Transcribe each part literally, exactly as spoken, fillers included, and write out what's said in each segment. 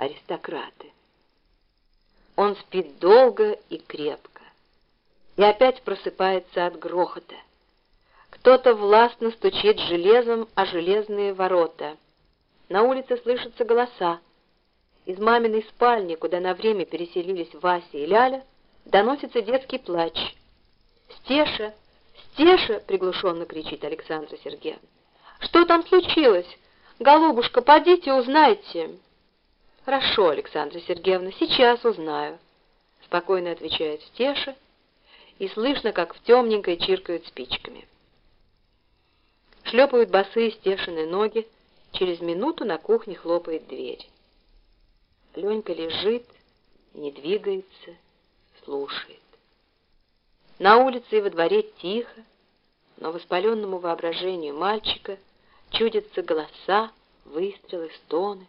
аристократы. Он спит долго и крепко, и опять просыпается от грохота. Кто-то властно стучит железом о железные ворота. На улице слышатся голоса. Из маминой спальни, куда на время переселились Вася и Ляля, доносится детский плач. «Стеша! Стеша!» — приглушенно кричит Александра Сергеевна. «Что там случилось? Голубушка, подите, узнайте!» «Хорошо, Александра Сергеевна, сейчас узнаю», — спокойно отвечает Стеша, и слышно, как в темненькой чиркают спичками. Шлепают босые Стешины ноги, через минуту на кухне хлопает дверь. Ленька лежит, не двигается, слушает. На улице и во дворе тихо, но воспаленному воображению мальчика чудятся голоса, выстрелы, стоны.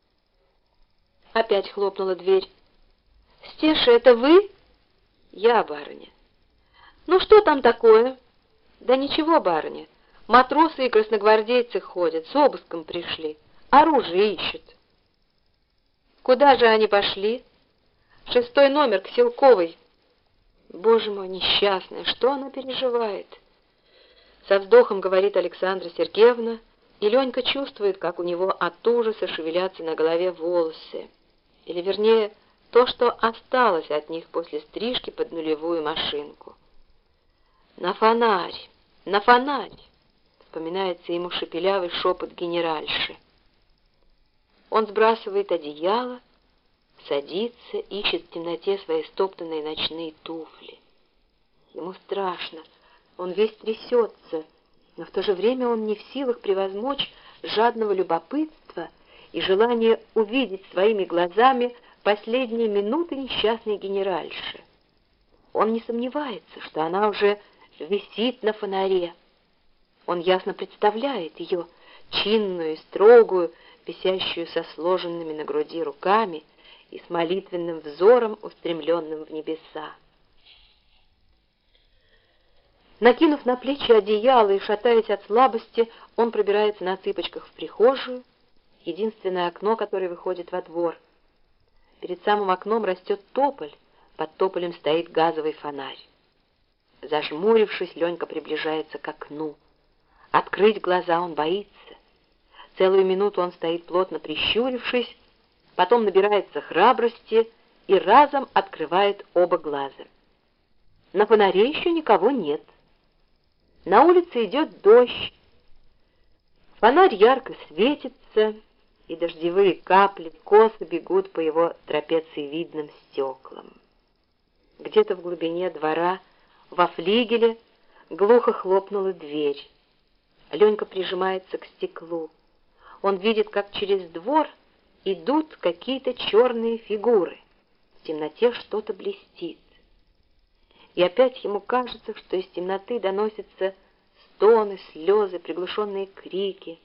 Опять хлопнула дверь. «Стеша, это вы?» «Я, барыня». «Ну что там такое?» «Да ничего, барыня. Матросы и красногвардейцы ходят, с обыском пришли. Оружие ищут». «Куда же они пошли?» «Шестой номер, к Селковой». «Боже мой, несчастная, что она переживает?» Со вздохом говорит Александра Сергеевна, и Ленька чувствует, как у него от ужаса шевелятся на голове волосы. Или, вернее, то, что осталось от них после стрижки под нулевую машинку. «На фонарь! На фонарь!» — вспоминается ему шепелявый шепот генеральши. Он сбрасывает одеяло, садится, ищет в темноте свои стоптанные ночные туфли. Ему страшно, он весь трясется, но в то же время он не в силах превозмочь жадного любопытства и желание увидеть своими глазами последние минуты несчастной генеральши. Он не сомневается, что она уже висит на фонаре. Он ясно представляет ее, чинную и строгую, висящую со сложенными на груди руками и с молитвенным взором, устремленным в небеса. Накинув на плечи одеяло и шатаясь от слабости, он пробирается на цыпочках в прихожую, единственное окно, которое выходит во двор. Перед самым окном растет тополь, под тополем стоит газовый фонарь. Зажмурившись, Ленька приближается к окну. Открыть глаза он боится. Целую минуту он стоит плотно прищурившись, потом набирается храбрости и разом открывает оба глаза. На фонаре еще никого нет. На улице идет дождь. Фонарь ярко светится, и дождевые капли косо бегут по его трапециевидным стеклам. Где-то в глубине двора, во флигеле, глухо хлопнула дверь. Ленька прижимается к стеклу. Он видит, как через двор идут какие-то черные фигуры. В темноте что-то блестит. И опять ему кажется, что из темноты доносятся стоны, слезы, приглушенные крики.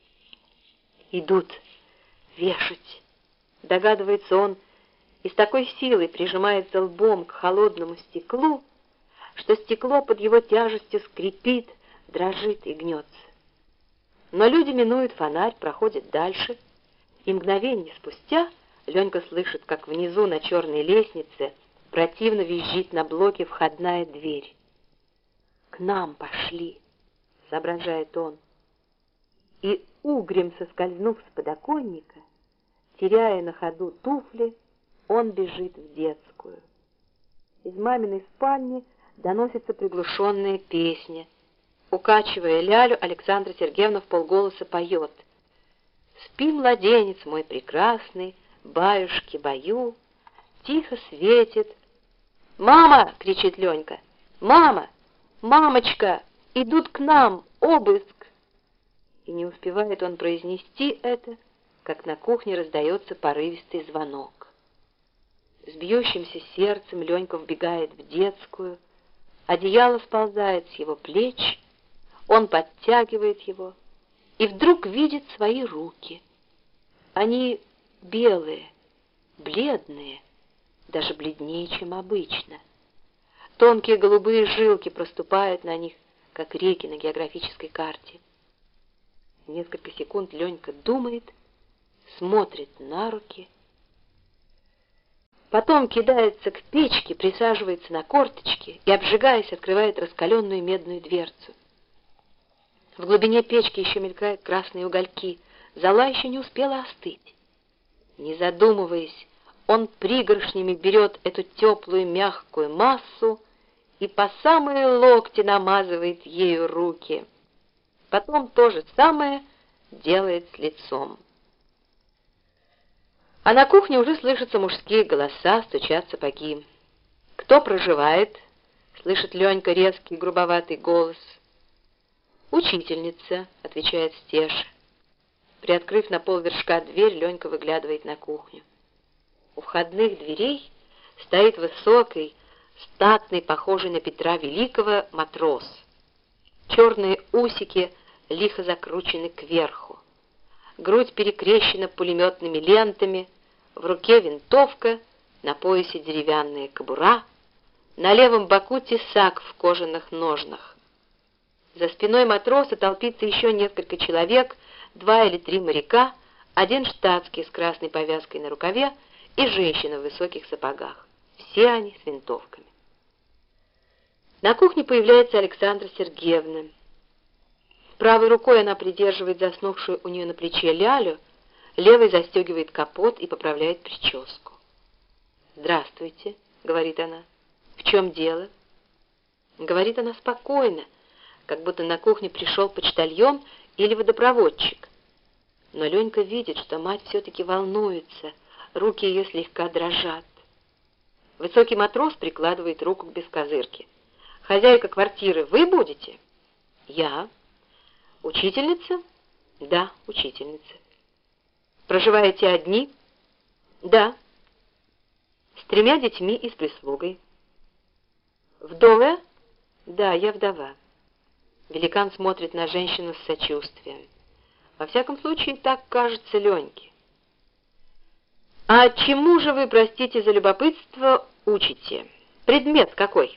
Идут вешать, догадывается он, и с такой силой прижимается лбом к холодному стеклу, что стекло под его тяжестью скрипит, дрожит и гнется. Но люди минуют фонарь, проходят дальше, и мгновение спустя Ленька слышит, как внизу на черной лестнице противно визжит на блоке входная дверь. «К нам пошли», — соображает он. И угрем соскользнув с подоконника, теряя на ходу туфли, он бежит в детскую. Из маминой спальни доносится приглушенная песня. Укачивая Лялю, Александра Сергеевна вполголоса поет: «Спи, младенец мой прекрасный, баюшки-баю, тихо светит». «Мама!» — кричит Ленька. «Мама! Мамочка! Идут к нам! Обыск!» И не успевает он произнести это, как на кухне раздается порывистый звонок. С бьющимся сердцем Ленька вбегает в детскую, одеяло сползает с его плеч, он подтягивает его и вдруг видит свои руки. Они белые, бледные, даже бледнее, чем обычно. Тонкие голубые жилки проступают на них, как реки на географической карте. Несколько секунд Ленька думает, смотрит на руки Потом кидается к печке, присаживается на корточки и, обжигаясь, открывает раскаленную медную дверцу. В глубине печки еще мелькают красные угольки, зола еще не успела остыть. Не задумываясь, он пригоршнями берет эту теплую мягкую массу и по самые локти намазывает ею руки. Потом то же самое делает с лицом. А на кухне уже слышатся мужские голоса, стучат сапоги. «Кто проживает?» — слышит Ленька резкий, грубоватый голос. «Учительница», — отвечает Стеша. Приоткрыв на полвершка дверь, Ленька выглядывает на кухню. У входных дверей стоит высокий, статный, похожий на Петра Великого, матрос. Черные усики лихо закручены кверху. Грудь перекрещена пулеметными лентами, в руке винтовка, на поясе деревянная кобура, на левом боку тесак в кожаных ножнах. За спиной матроса толпится еще несколько человек, два или три моряка, один штатский с красной повязкой на рукаве и женщина в высоких сапогах. Все они с винтовками. На кухне появляется Александра Сергеевна. Правой рукой она придерживает заснувшую у нее на плече лялю, левой застегивает капот и поправляет прическу. «Здравствуйте», — говорит она. «В чем дело?» Говорит она спокойно, как будто на кухне пришел почтальон или водопроводчик. Но Ленька видит, что мать все-таки волнуется, руки ее слегка дрожат. Высокий матрос прикладывает руку к бескозырке. «Хозяйка квартиры вы будете?» «Я». «Учительница?» «Да, учительница». «Проживаете одни?» «Да». «С тремя детьми и с прислугой». «Вдовая?» «Да, я вдова». Великан смотрит на женщину с сочувствием. Во всяком случае, так кажется Леньке. «А чему же вы, простите за любопытство, учите? Предмет какой?»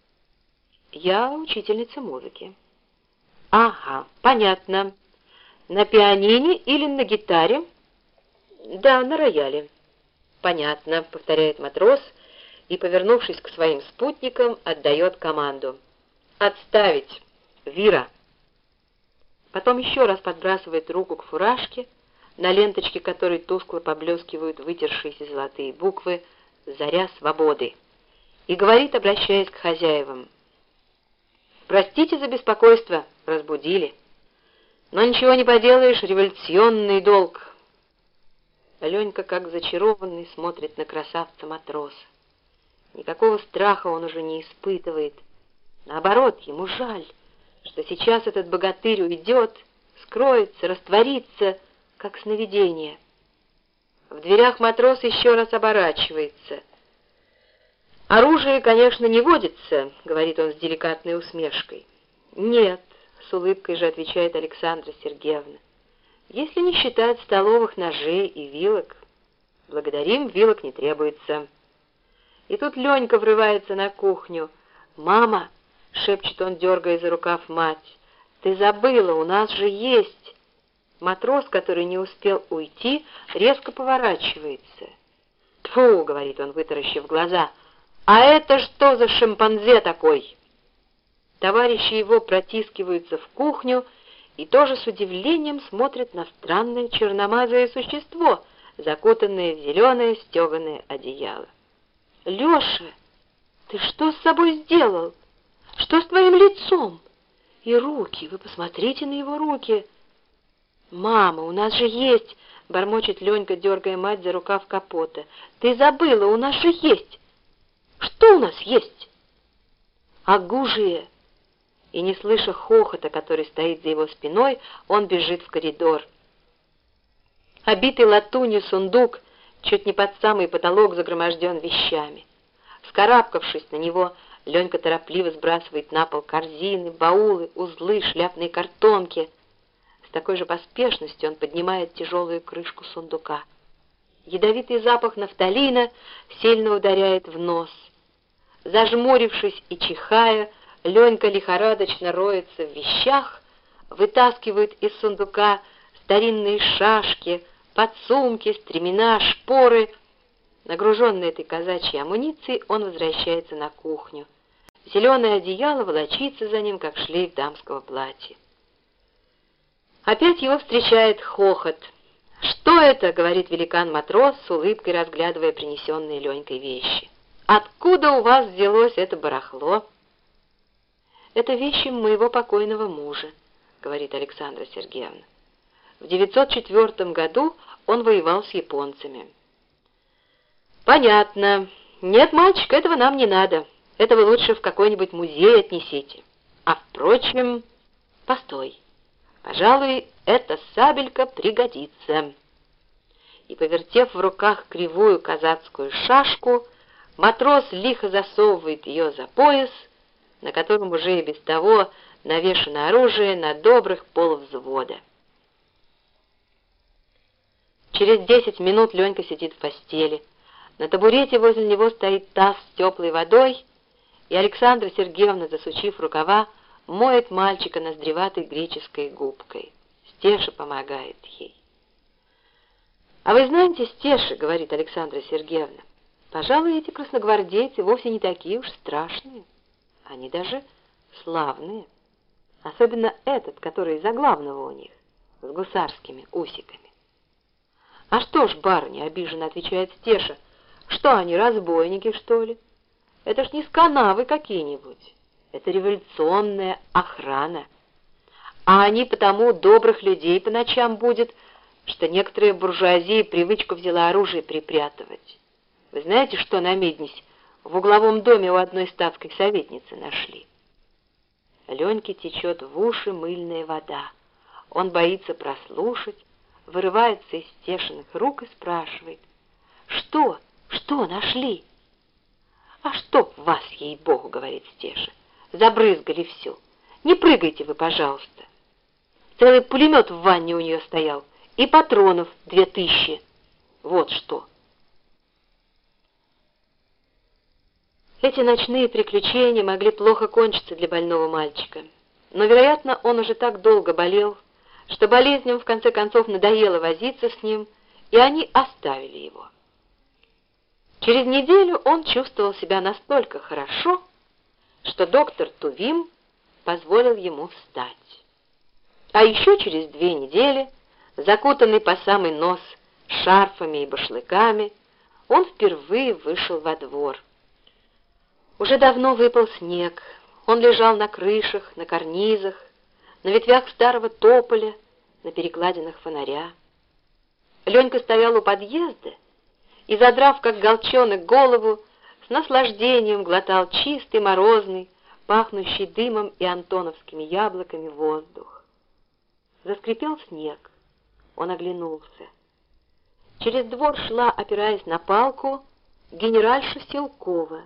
«Я учительница музыки». «Ага, понятно. На пианине или на гитаре?» «Да, на рояле». «Понятно», — повторяет матрос и, повернувшись к своим спутникам, отдает команду. «Отставить! Вира!» Потом еще раз подбрасывает руку к фуражке, на ленточке которой тускло поблескивают вытершиеся золотые буквы «Заря свободы», и говорит, обращаясь к хозяевам: «Простите за беспокойство, разбудили. Но ничего не поделаешь, революционный долг». Ленька, как зачарованный, смотрит на красавца-матроса. Никакого страха он уже не испытывает. Наоборот, ему жаль, что сейчас этот богатырь уйдет, скроется, растворится, как сновидение. В дверях матрос еще раз оборачивается. «Оружие, конечно, не водится», — говорит он с деликатной усмешкой. «Нет», — с улыбкой же отвечает Александра Сергеевна, «если не считать столовых ножей и вилок. Благодарим, вилок не требуется». И тут Ленька врывается на кухню. «Мама», — шепчет он, дергая за рукав мать, — «ты забыла, у нас же есть». Матрос, который не успел уйти, резко поворачивается. «Тьфу», — говорит он, вытаращив глаза, — «а это что за шимпанзе такой?» Товарищи его протискиваются в кухню и тоже с удивлением смотрят на странное черномазое существо, закутанное в зеленое стеганое одеяло. «Леша, ты что с собой сделал? Что с твоим лицом? И руки, вы посмотрите на его руки!» «Мама, у нас же есть!» — бормочет Ленька, дергая мать за рукав капота. «Ты забыла, у нас же есть!» «Что у нас есть?» «Огужие!» И, не слыша хохота, который стоит за его спиной, он бежит в коридор. Обитый латунью сундук чуть не под самый потолок загроможден вещами. Вскарабкавшись на него, Ленька торопливо сбрасывает на пол корзины, баулы, узлы, шляпные картонки. С такой же поспешностью он поднимает тяжелую крышку сундука. Ядовитый запах нафталина сильно ударяет в нос. Зажмурившись и чихая, Ленька лихорадочно роется в вещах, вытаскивает из сундука старинные шашки, подсумки, стремена, шпоры, Нагруженный этой казачьей амуницией, он возвращается на кухню. Зеленое одеяло волочится за ним, как шлейф дамского платья. Опять его встречает хохот. «Что это?» — говорит великан-матрос, с улыбкой разглядывая принесенные Ленькой вещи. «Откуда у вас взялось это барахло?» «Это вещи моего покойного мужа», — говорит Александра Сергеевна. «В девятьсот четвёртом году он воевал с японцами». «Понятно. Нет, мальчик, этого нам не надо. Это вы лучше в какой-нибудь музей отнесите. А впрочем, постой. Пожалуй, эта сабелька пригодится». И, повертев в руках кривую казацкую шашку, матрос лихо засовывает ее за пояс, на котором уже и без того навешано оружие на добрых полвзвода. Через десять минут Ленька сидит в постели. На табурете возле него стоит таз с теплой водой, и Александра Сергеевна, засучив рукава, моет мальчика ноздреватой греческой губкой. Стеша помогает ей. «А вы знаете, Стеша, — говорит Александра Сергеевна, — пожалуй, эти красногвардейцы вовсе не такие уж страшные. Они даже славные. Особенно этот, который за главного у них, с гусарскими усиками». «А что ж, барыня, — обиженно отвечает Стеша, — что они, разбойники, что ли? Это ж не с канавы какие-нибудь. Это революционная охрана. А они потому добрых людей по ночам будет, что некоторая буржуазия привычку взяла оружие припрятывать. Вы знаете, что на Меднись в угловом доме у одной статской советницы нашли?» Леньке течет в уши мыльная вода. Он боится прослушать, вырывается из Стешиных рук и спрашивает: «Что? Что нашли?» «А чтоб вас, ей-богу, — говорит Стеша, — забрызгали всю. Не прыгайте вы, пожалуйста». Целый пулемет в ванне у нее стоял, и патронов две тысячи. Вот что. Эти ночные приключения могли плохо кончиться для больного мальчика. Но, вероятно, он уже так долго болел, что болезням в конце концов надоело возиться с ним, и они оставили его. Через неделю он чувствовал себя настолько хорошо, что доктор Тувим позволил ему встать. А еще через две недели, закутанный по самый нос шарфами и башлыками, он впервые вышел во двор. Уже давно выпал снег, он лежал на крышах, на карнизах, на ветвях старого тополя, на перекладинах фонаря. Ленька стоял у подъезда и, задрав как голчонок голову, с наслаждением глотал чистый, морозный, пахнущий дымом и антоновскими яблоками воздух. Заскрипел снег. Он оглянулся. Через двор шла, опираясь на палку, генеральша Силкова.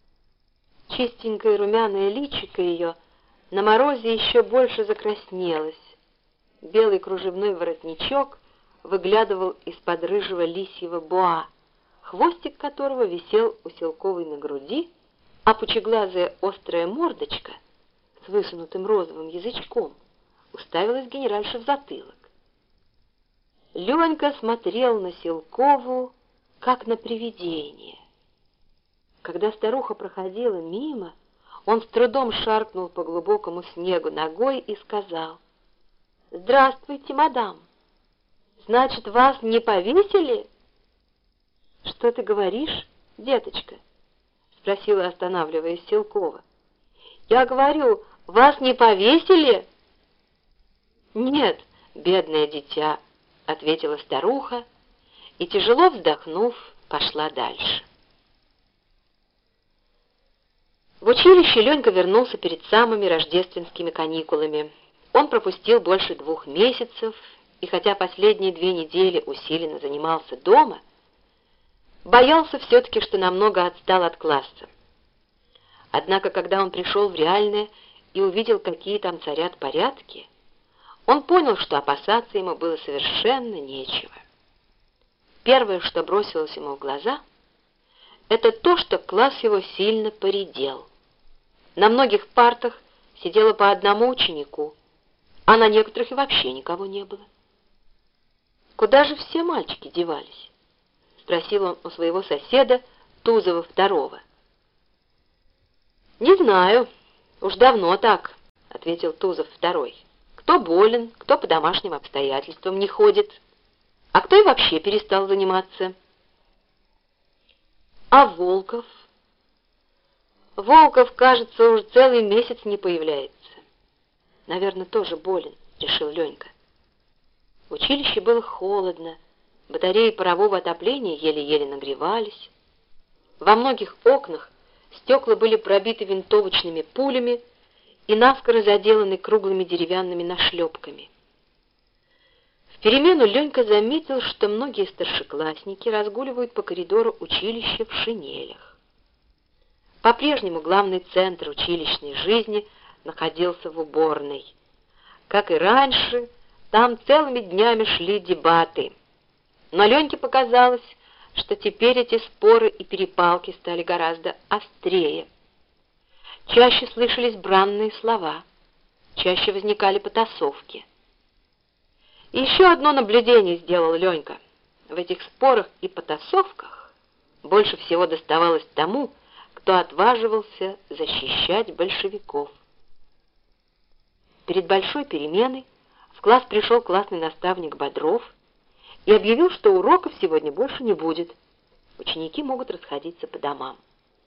Чистенькое румяное личико ее на морозе еще больше закраснелось. Белый кружевной воротничок выглядывал из-под рыжего лисьего боа, хвостик которого висел у Силковой на груди, а пучеглазая острая мордочка с высунутым розовым язычком уставилась генеральша в затылок. Ленька смотрел на Силкову, как на привидение. Когда старуха проходила мимо, он с трудом шаркнул по глубокому снегу ногой и сказал: «Здравствуйте, мадам! Значит, вас не повесили?» «Что ты говоришь, деточка?» — спросила, останавливаясь, Силкова. «Я говорю, вас не повесили?» «Нет, бедное дитя», — ответила старуха и, тяжело вздохнув, пошла дальше. В училище Ленька вернулся перед самыми рождественскими каникулами. Он пропустил больше двух месяцев, и хотя последние две недели усиленно занимался дома, боялся все-таки, что намного отстал от класса. Однако, когда он пришел в реальное и увидел, какие там царят порядки, он понял, что опасаться ему было совершенно нечего. Первое, что бросилось ему в глаза, это то, что класс его сильно поредел. На многих партах сидело по одному ученику, а на некоторых и вообще никого не было. Куда же все мальчики девались? спросил он у своего соседа Тузова второго. «Не знаю, уж давно так», — ответил Тузов второй. «Кто болен, кто по домашним обстоятельствам не ходит, а кто и вообще перестал заниматься». «А Волков?» «Волков, кажется, уже целый месяц не появляется. Наверное, тоже болен», — решил Ленька. В училище было холодно, батареи парового отопления еле-еле нагревались. Во многих окнах стекла были пробиты винтовочными пулями и наскоро заделаны круглыми деревянными нашлепками. В перемену Ленька заметил, что многие старшеклассники разгуливают по коридору училища в шинелях. По-прежнему главный центр училищной жизни находился в уборной. Как и раньше, там целыми днями шли дебаты. Но Леньке показалось, что теперь эти споры и перепалки стали гораздо острее. Чаще слышались бранные слова, чаще возникали потасовки. И еще одно наблюдение сделал Ленька. В этих спорах и потасовках больше всего доставалось тому, кто отваживался защищать большевиков. Перед большой переменой в класс пришел классный наставник Бодров и объявил, что уроков сегодня больше не будет. Ученики могут расходиться по домам.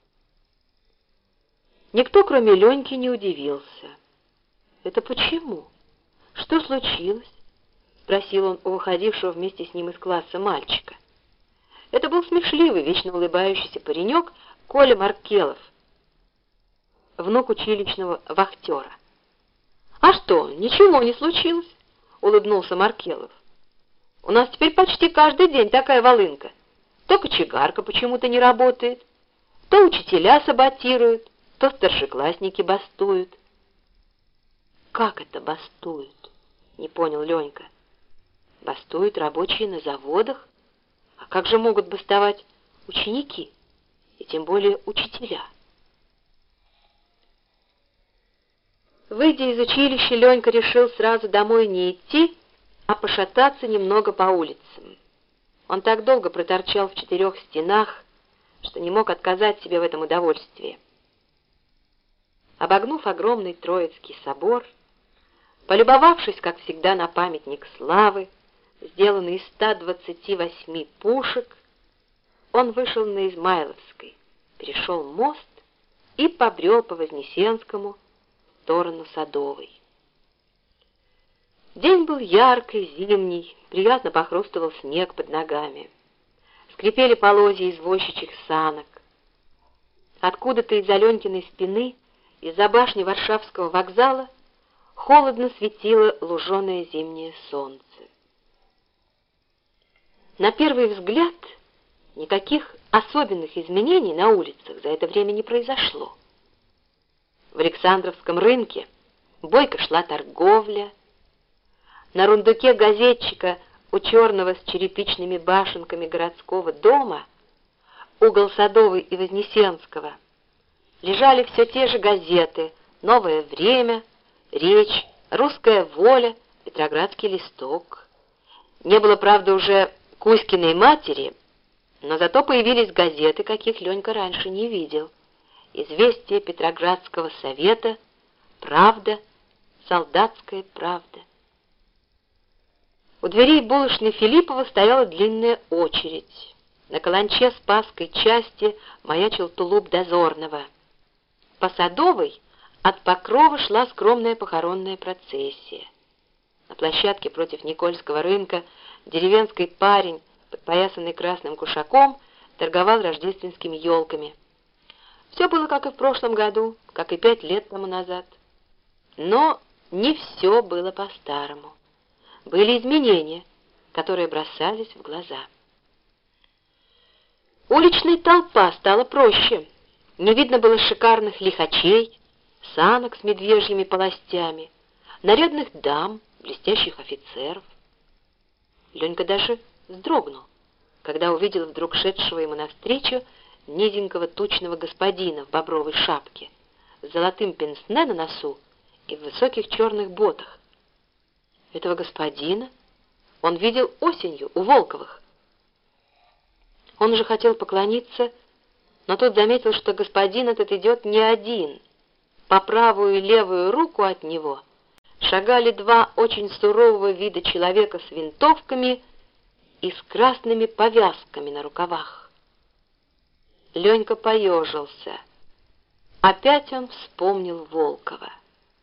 Никто, кроме Леньки, не удивился. «Это почему? Что случилось?» — спросил он у выходившего вместе с ним из класса мальчика. Это был смешливый, вечно улыбающийся паренек Коля Маркелов, внук училищного вахтера. «А что, ничего не случилось?» — улыбнулся Маркелов. «У нас теперь почти каждый день такая волынка. То кочегарка почему-то не работает, то учителя саботируют, то старшеклассники бастуют». «Как это бастуют?» — не понял Ленька. «Бастуют рабочие на заводах? А как же могут бастовать ученики, и тем более учителя?» Выйдя из училища, Ленька решил сразу домой не идти, а пошататься немного по улицам. Он так долго проторчал в четырех стенах, что не мог отказать себе в этом удовольствии. Обогнув огромный Троицкий собор, полюбовавшись, как всегда, на памятник славы, сделанный из ста двадцати восьми пушек, он вышел на Измайловской, перешел мост и побрел по Вознесенскому в сторону Садовой. День был яркий, зимний, приятно похрустывал снег под ногами. Скрипели полозья извозчичьих санок. Откуда-то из-за Ленькиной спины, из-за башни Варшавского вокзала, холодно светило луженое зимнее солнце. На первый взгляд никаких особенных изменений на улицах за это время не произошло. В Александровском рынке бойко шла торговля. На рундуке газетчика у черного с черепичными башенками городского дома, угол Садовой и Вознесенского, лежали все те же газеты «Новое время», «Речь», «Русская воля», «Петроградский листок». Не было, правда, уже Кузькиной матери, но зато появились газеты, каких Ленька раньше не видел. «Известия Петроградского совета», «Правда», «Солдатская правда». У дверей булочной Филиппова стояла длинная очередь. На каланче Спасской части маячил тулуп дозорного. По Садовой от Покрова шла скромная похоронная процессия. На площадке против Никольского рынка деревенский парень, подпоясанный красным кушаком, торговал рождественскими елками. Все было как и в прошлом году, как и пять лет тому назад. Но не все было по-старому. Были изменения, которые бросались в глаза. Уличная толпа стала проще. Не видно было шикарных лихачей, санок с медвежьими полостями, нарядных дам, блестящих офицеров. Ленька даже вздрогнул, когда увидел вдруг шедшего ему навстречу низенького тучного господина в бобровой шапке, с золотым пенсне на носу и в высоких черных ботах. Этого господина он видел осенью у Волковых. Он уже хотел поклониться, но тут заметил, что господин этот идет не один. По правую и левую руку от него шагали два очень сурового вида человека с винтовками и с красными повязками на рукавах. Ленька поежился. Опять он вспомнил Волкова.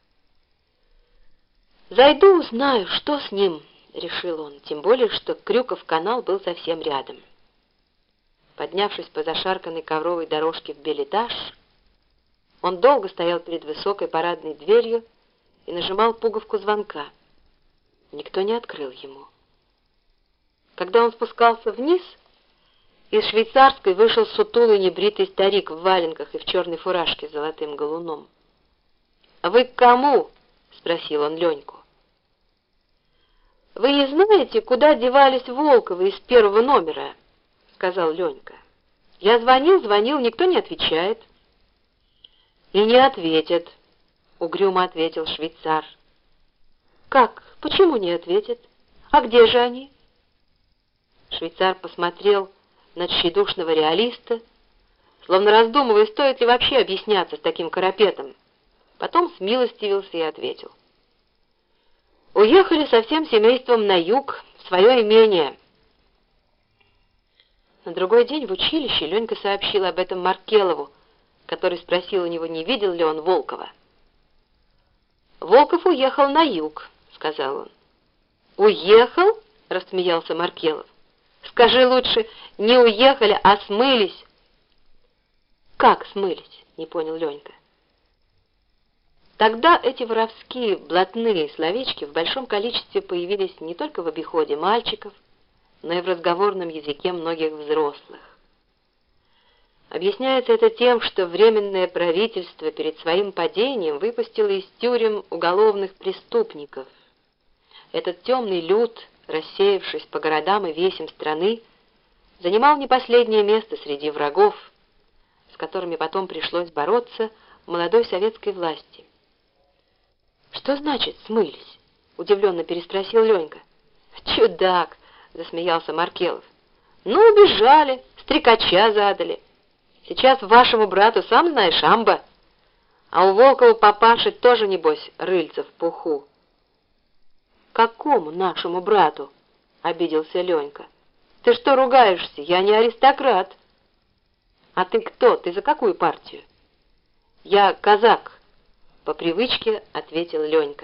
«Зайду, узнаю, что с ним», — решил он, тем более, что Крюков канал был совсем рядом. Поднявшись по зашарканной ковровой дорожке в бельэтаж, он долго стоял перед высокой парадной дверью и нажимал пуговку звонка. Никто не открыл ему. Когда он спускался вниз, из швейцарской вышел сутулый небритый старик в валенках и в черной фуражке с золотым галуном. «Вы к кому?» — спросил он Леньку. «Вы не знаете, куда девались Волковы из первого номера?» — сказал Ленька. «Я звонил, звонил, никто не отвечает». «И не ответят», — угрюмо ответил швейцар. «Как? Почему не ответят? А где же они?» Швейцар посмотрел на тщедушного реалиста, словно раздумывая, стоит ли вообще объясняться с таким карапетом. Потом смилостивился и ответил. «Уехали со всем семейством на юг, в свое имение». На другой день в училище Ленька сообщил об этом Маркелову, который спросил у него, не видел ли он Волкова. «Волков уехал на юг», — сказал он. «Уехал?» — рассмеялся Маркелов. «Скажи лучше, не уехали, а смылись». «Как смылись?» — не понял Ленька. Тогда эти воровские блатные словечки в большом количестве появились не только в обиходе мальчиков, но и в разговорном языке многих взрослых. Объясняется это тем, что Временное правительство перед своим падением выпустило из тюрем уголовных преступников. Этот темный люд, рассеявшись по городам и весям страны, занимал не последнее место среди врагов, с которыми потом пришлось бороться молодой советской власти. «Что значит смылись?» — удивленно переспросил Ленька. «Чудак!» — засмеялся Маркелов. «Ну, убежали, стрекача задали. Сейчас вашему брату, сам знаешь, амба. А у Волкова папаши тоже, небось, рыльца в пуху». «Какому нашему брату?» — обиделся Ленька. «Ты что ругаешься? Я не аристократ». «А ты кто? Ты за какую партию?» «Я казак», — по привычке ответил Ленька.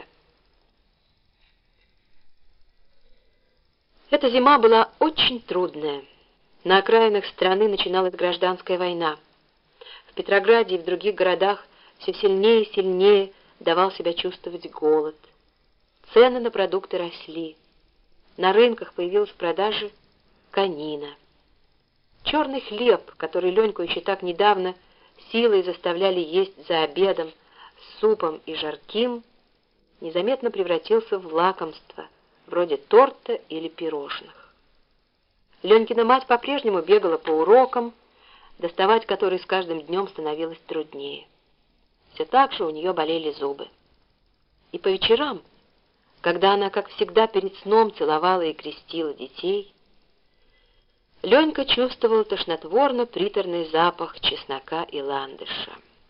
Эта зима была очень трудная. На окраинах страны начиналась гражданская война. В Петрограде и в других городах все сильнее и сильнее давал себя чувствовать голод. Цены на продукты росли. На рынках появилась в продаже конина. Черный хлеб, который Леньку еще так недавно силой заставляли есть за обедом с супом и жарким, незаметно превратился в лакомство, вроде торта или пирожных. Ленькина мать по-прежнему бегала по урокам, доставать которые с каждым днем становилось труднее. Все так же у нее болели зубы. И по вечерам, когда она, как всегда, перед сном целовала и крестила детей, Ленька чувствовал тошнотворно-приторный запах чеснока и ландыша.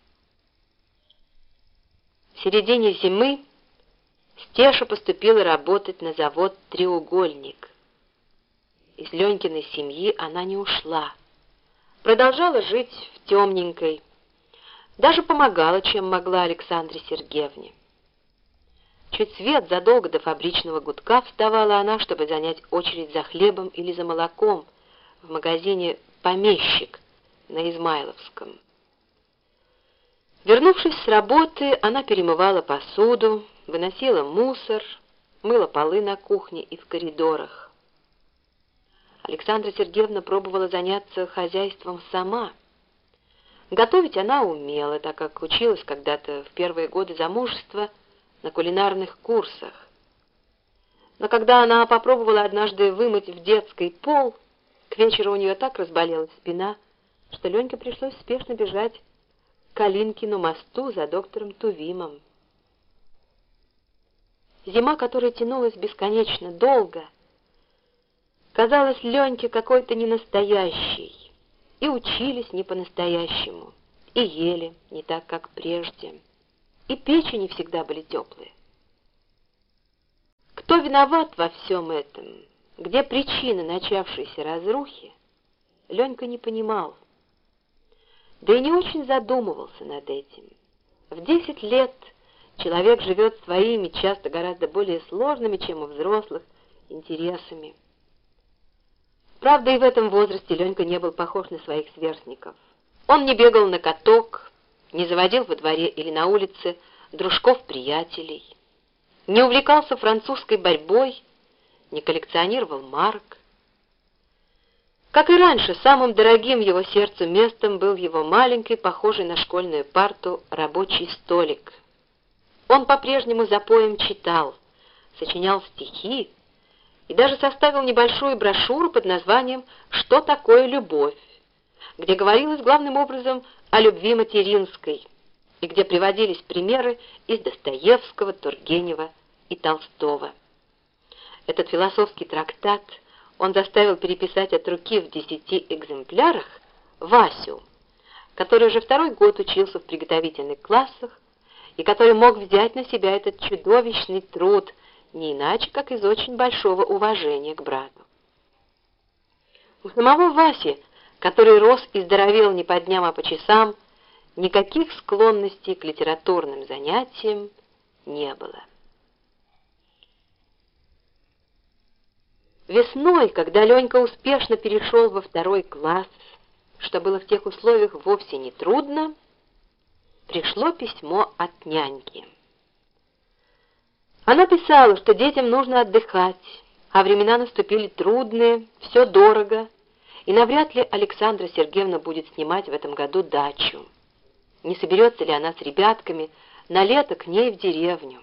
В середине зимы Стеша поступила работать на завод «Треугольник». Из Ленькиной семьи она не ушла. Продолжала жить в темненькой. Даже помогала, чем могла, Александре Сергеевне. Чуть свет задолго до фабричного гудка вставала она, чтобы занять очередь за хлебом или за молоком в магазине «Помещик» на Измайловском. Вернувшись с работы, она перемывала посуду, выносила мусор, мыла полы на кухне и в коридорах. Александра Сергеевна пробовала заняться хозяйством сама. Готовить она умела, так как училась когда-то в первые годы замужества на кулинарных курсах. Но когда она попробовала однажды вымыть в детской пол, к вечеру у нее так разболелась спина, что Леньке пришлось спешно бежать к Калинкину мосту за доктором Тувимом. Зима, которая тянулась бесконечно долго, Казалось, Леньке какой-то ненастоящий, и учились не по-настоящему, и ели не так, как прежде, и печи не всегда были теплые. Кто виноват во всем этом, где причина начавшейся разрухи, Ленька не понимал, да и не очень задумывался над этим. В десять лет человек живет своими, часто гораздо более сложными, чем у взрослых, интересами. Правда, и в этом возрасте Ленька не был похож на своих сверстников. Он не бегал на каток, не заводил во дворе или на улице дружков-приятелей, не увлекался французской борьбой, не коллекционировал марок. Как и раньше, самым дорогим его сердцу местом был его маленький, похожий на школьную парту, рабочий столик. Он по-прежнему за поем читал, сочинял стихи и даже составил небольшую брошюру под названием «Что такое любовь?», где говорилось главным образом о любви материнской и где приводились примеры из Достоевского, Тургенева и Толстого. Этот философский трактат он заставил переписать от руки в десяти экземплярах Васю, который уже второй год учился в приготовительных классах и который мог взять на себя этот чудовищный труд, не иначе, как из очень большого уважения к брату. У самого Васи, который рос и здоровел не по дням, а по часам, никаких склонностей к литературным занятиям не было. Весной, когда Ленька успешно перешел во второй класс, что было в тех условиях вовсе не трудно, пришло письмо от няньки. Она писала, что детям нужно отдыхать, а времена наступили трудные, все дорого, и навряд ли Александра Сергеевна будет снимать в этом году дачу. Не соберется ли она с ребятками на лето к ней в деревню?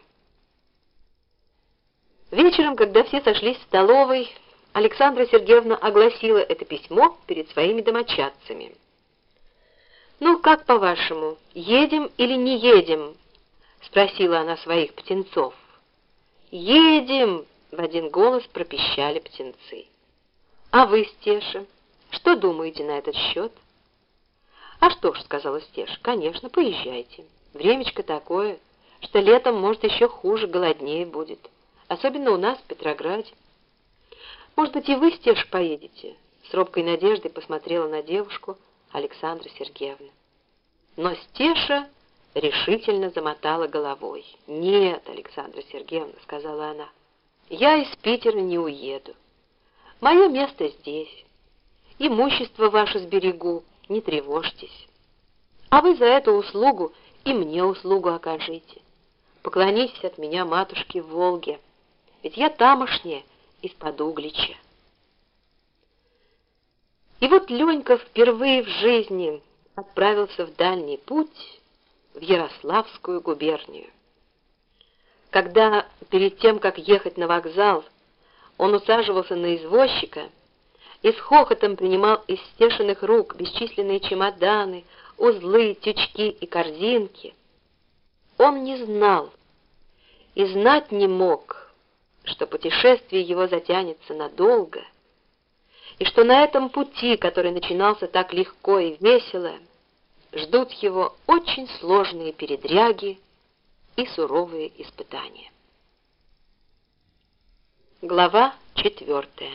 Вечером, когда все сошлись в столовой, Александра Сергеевна огласила это письмо перед своими домочадцами. «Ну, как по-вашему, едем или не едем?» — спросила она своих птенцов. «Едем!» — в один голос пропищали птенцы. «А вы, Стеша, что думаете на этот счет?» «А что ж», — сказала Стеша, — «конечно, поезжайте. Времечко такое, что летом, может, еще хуже, голоднее будет. Особенно у нас в Петрограде. Может быть, и вы, Стеша, поедете?» С робкой надеждой посмотрела на девушку Александра Сергеевна. Но Стеша решительно замотала головой. «Нет, Александра Сергеевна», — сказала она, — «я из Питера не уеду. Мое место здесь. Имущество ваше сберегу, не тревожьтесь. А вы за эту услугу и мне услугу окажите. Поклонитесь от меня матушке в Волге, ведь я тамошняя, из-под Углича». И вот Ленька впервые в жизни отправился в дальний путь, в Ярославскую губернию. Когда перед тем, как ехать на вокзал, он усаживался на извозчика и с хохотом принимал из Стешиных рук бесчисленные чемоданы, узлы, тючки и корзинки, он не знал и знать не мог, что путешествие его затянется надолго, и что на этом пути, который начинался так легко и весело, ждут его очень сложные передряги и суровые испытания. Глава четвертая.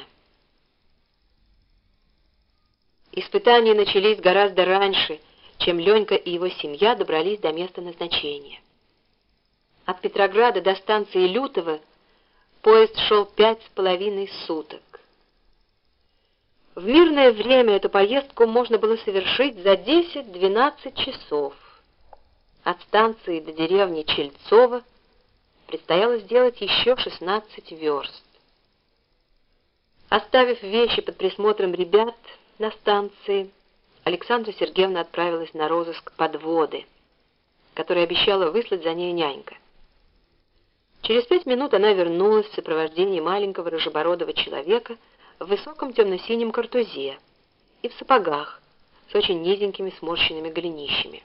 Испытания начались гораздо раньше, чем Ленька и его семья добрались до места назначения. От Петрограда до станции Лютово поезд шел пять с половиной суток. В мирное время эту поездку можно было совершить за десять-двенадцать часов. От станции до деревни Чельцово предстояло сделать еще шестнадцать верст. Оставив вещи под присмотром ребят на станции, Александра Сергеевна отправилась на розыск подводы, которую обещала выслать за ней нянька. Через пять минут она вернулась в сопровождении маленького рыжебородого человека в высоком темно-синем картузе и в сапогах с очень низенькими сморщенными голенищами.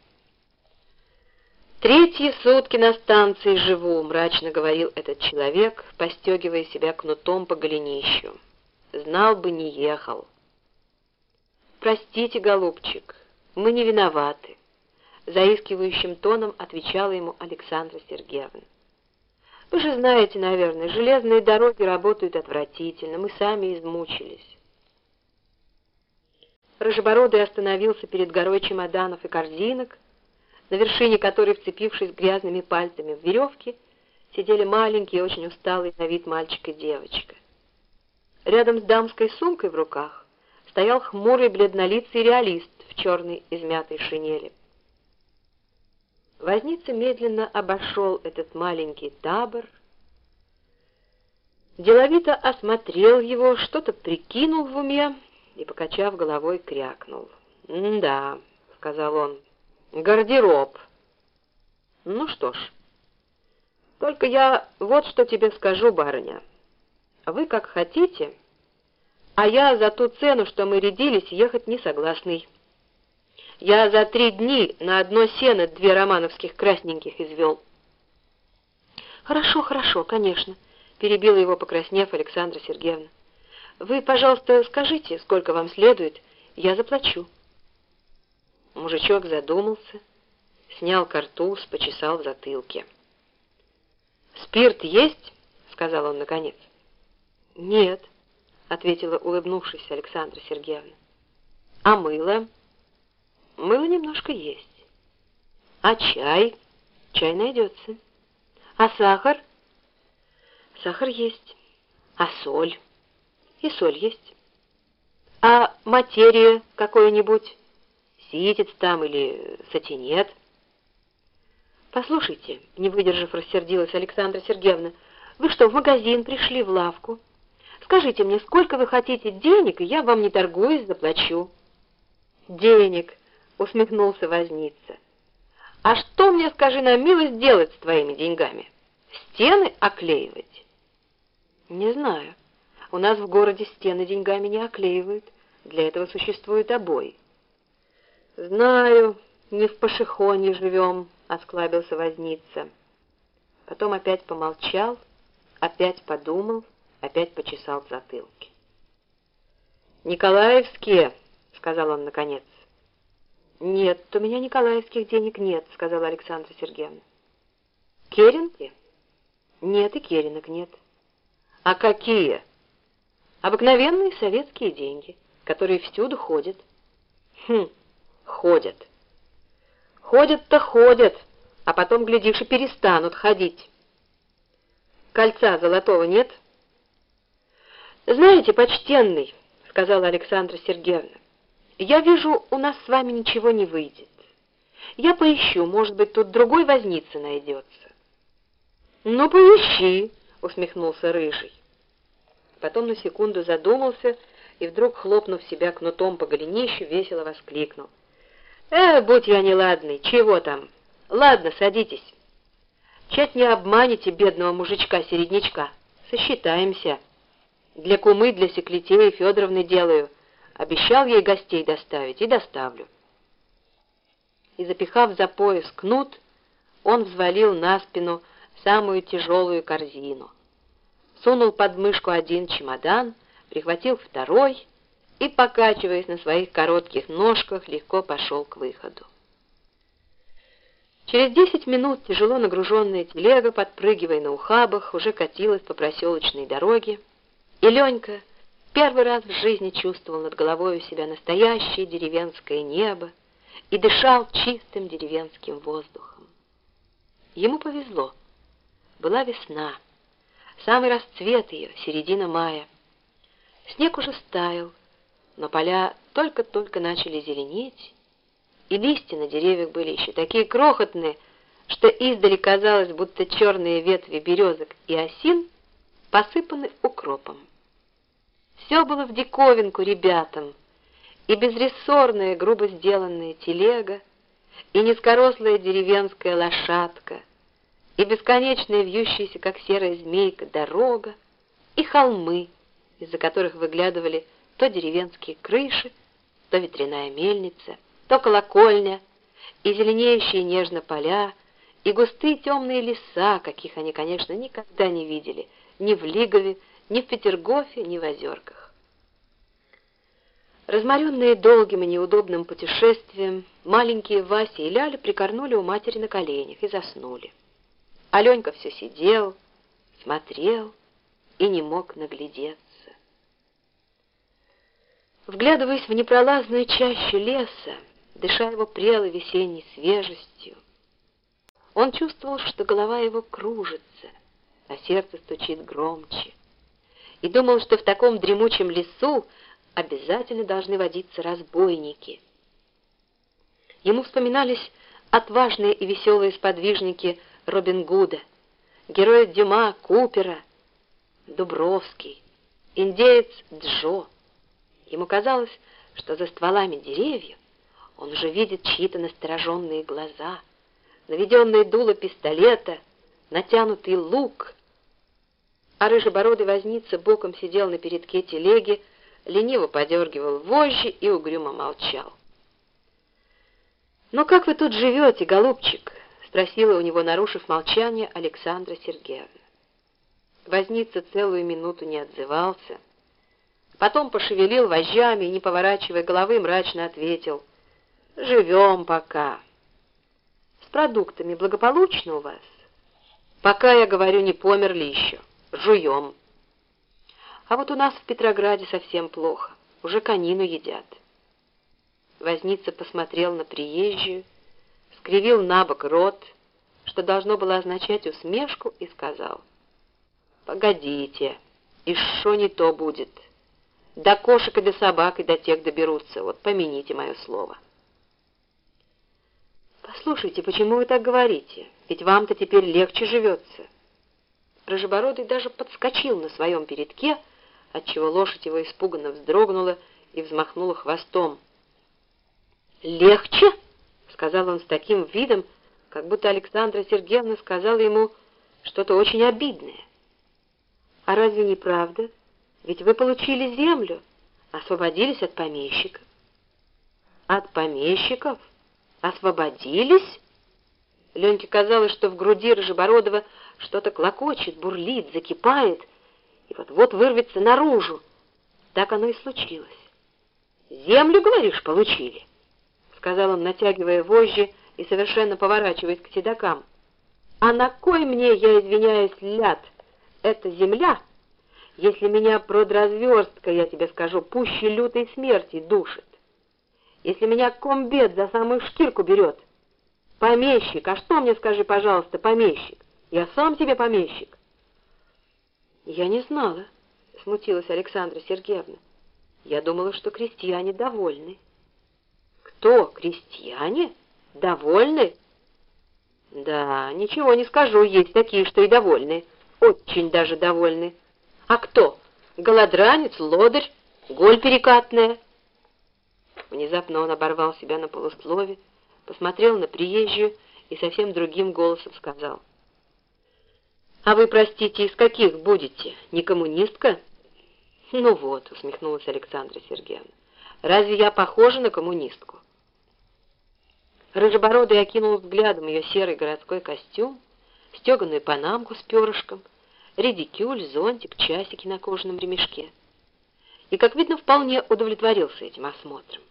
«Третьи сутки на станции живу», — мрачно говорил этот человек, постегивая себя кнутом по голенищу. знал бы, не ехал. «Простите, голубчик, мы не виноваты», — заискивающим тоном отвечала ему Александра Сергеевна. «Вы же знаете, наверное, железные дороги работают отвратительно, мы сами измучились». Рыжебородый остановился перед горой чемоданов и корзинок, на вершине которой, вцепившись грязными пальцами в веревки, сидели маленькие, очень усталые на вид мальчик и девочка. Рядом с дамской сумкой в руках стоял хмурый бледнолицый реалист в черной измятой шинели. Возница медленно обошел этот маленький табор, деловито осмотрел его, что-то прикинул в уме и, покачав головой, крякнул. «Да», — сказал он, — «гардероб. Ну что ж, только я вот что тебе скажу, барыня. Вы как хотите, а я за ту цену, что мы рядились, ехать не согласный. Я за три дни на одно сено две романовских красненьких извел». «Хорошо, хорошо, конечно», — перебила его, покраснев, Александра Сергеевна. «Вы, пожалуйста, скажите, сколько вам следует, я заплачу». Мужичок задумался, снял картуз, почесал в затылке. «Спирт есть?» — сказал он наконец. «Нет», — ответила, улыбнувшись, Александра Сергеевна. «А мыло?» «Мыло немножко есть». «А чай?» «Чай найдется». «А сахар?» «Сахар есть». «А соль?» «И соль есть». «А материя какой-нибудь? Ситец там или сатинет?» «Послушайте», — не выдержав, рассердилась Александра Сергеевна, «вы что, в магазин пришли, в лавку? Скажите мне, сколько вы хотите денег, и я вам, не торгуясь, заплачу». «Денег», — усмехнулся возница. «А что мне, скажи на милость, делать с твоими деньгами? Стены оклеивать?» «Не знаю. У нас в городе стены деньгами не оклеивают. Для этого существуют обои». «Знаю, не в Пашихоне живем», — осклабился возница. Потом опять помолчал, опять подумал, опять почесал в затылке. «Николаевские», — сказал он наконец. «Нет, у меня николаевских денег нет», — сказала Александра Сергеевна. «Керенки?» «Нет, и керенок нет». «А какие?» «Обыкновенные советские деньги, которые всюду ходят». «Хм, ходят. Ходят-то ходят, а потом, глядишь, и перестанут ходить. Кольца золотого нет?» «Знаете, почтенный», — сказала Александра Сергеевна, — «я вижу, у нас с вами ничего не выйдет. Я поищу, может быть, тут другой возница найдется». «Ну, поищи», — усмехнулся Рыжий. Потом на секунду задумался и вдруг, хлопнув себя кнутом по голенищу, весело воскликнул. «Э, будь я неладный, чего там? Ладно, садитесь. Чать не обманете бедного мужичка-середнячка. Сосчитаемся. Для кумы, для Секлетеи Федоровны делаю. Обещал ей гостей доставить и доставлю». И, запихав за пояс кнут, он взвалил на спину самую тяжелую корзину. Сунул под мышку один чемодан, прихватил второй и, покачиваясь на своих коротких ножках, легко пошел к выходу. Через десять минут тяжело нагруженная телега, подпрыгивая на ухабах, уже катилась по проселочной дороге, и Ленька первый раз в жизни чувствовал над головой у себя настоящее деревенское небо и дышал чистым деревенским воздухом. Ему повезло. Была весна, самый расцвет ее, середина мая. Снег уже стаял, но поля только-только начали зеленеть, и листья на деревьях были еще такие крохотные, что издали казалось, будто черные ветви березок и осин посыпаны укропом. Все было в диковинку ребятам, и безрессорная, грубо сделанная телега, и низкорослая деревенская лошадка, и бесконечная вьющаяся, как серая змейка, дорога, и холмы, из-за которых выглядывали то деревенские крыши, то ветряная мельница, то колокольня, и зеленеющие нежно поля, и густые темные леса, каких они, конечно, никогда не видели, ни в Лигове, ни в Петергофе, ни в Озерках. Разморенные долгим и неудобным путешествием, маленькие Вася и Ляля прикорнули у матери на коленях и заснули. Аленька все сидел, смотрел и не мог наглядеться. Вглядываясь в непролазную чащу леса, дыша его прелой весенней свежестью, он чувствовал, что голова его кружится, а сердце стучит громче, и думал, что в таком дремучем лесу обязательно должны водиться разбойники. Ему вспоминались отважные и веселые сподвижники Робин Гуда, герои Дюма, Купера, Дубровский, индеец Джо. Ему казалось, что за стволами деревьев он уже видит чьи-то настороженные глаза, наведенные дуло пистолета, натянутый лук. А рыжебородый возница боком сидел на передке телеги, лениво подергивал вожжи и угрюмо молчал. «Ну как вы тут живете, голубчик?» — спросила у него, нарушив молчание, Александра Сергеевна. Возница целую минуту не отзывался, потом пошевелил вожжами и, не поворачивая головы, мрачно ответил: «Живем пока». «С продуктами благополучно у вас?» «Пока, я говорю, не померли еще. Жуем». «А вот у нас в Петрограде совсем плохо. Уже конину едят». Возница посмотрел на приезжую, скривил набок рот, что должно было означать усмешку, и сказал: «Погодите, и шо не то будет. До кошек и до собак и до тех доберутся, вот помяните мое слово». «Послушайте, почему вы так говорите? Ведь вам-то теперь легче живется». Рыжебородый даже подскочил на своем передке, отчего лошадь его испуганно вздрогнула и взмахнула хвостом. «Легче?» — сказал он с таким видом, как будто Александра Сергеевна сказала ему что-то очень обидное. «А разве не правда? Ведь вы получили землю, освободились от помещиков». «От помещиков? Освободились?» Леньке казалось, что в груди Рыжебородова что-то клокочет, бурлит, закипает, и вот-вот вырвется наружу. Так оно и случилось. «Землю, говоришь, получили?» — сказал он, натягивая вожжи и совершенно поворачиваясь к седокам. «А на кой мне, я извиняюсь, ляд, эта земля, если меня продразверстка, я тебе скажу, пуще лютой смерти душит? Если меня комбед за самую шкирку берет? Помещик, а что мне, скажи, пожалуйста, помещик? Я сам тебе помещик». «Я не знала», — смутилась Александра Сергеевна. «Я думала, что крестьяне довольны». «Кто, крестьяне? Довольны?» «Да, ничего не скажу, есть такие, что и довольны, очень даже довольны. А кто? Голодранец, лодырь, голь перекатная?» Внезапно он оборвал себя на полуслове, посмотрел на приезжую и совсем другим голосом сказал: «А вы, простите, из каких будете? Не коммунистка?» «Ну вот», — усмехнулась Александра Сергеевна, — «разве я похожа на коммунистку?» Рыжебородый окинул взглядом ее серый городской костюм, стеганую панамку с перышком, редикюль, зонтик, часики на кожаном ремешке. И, как видно, вполне удовлетворился этим осмотром.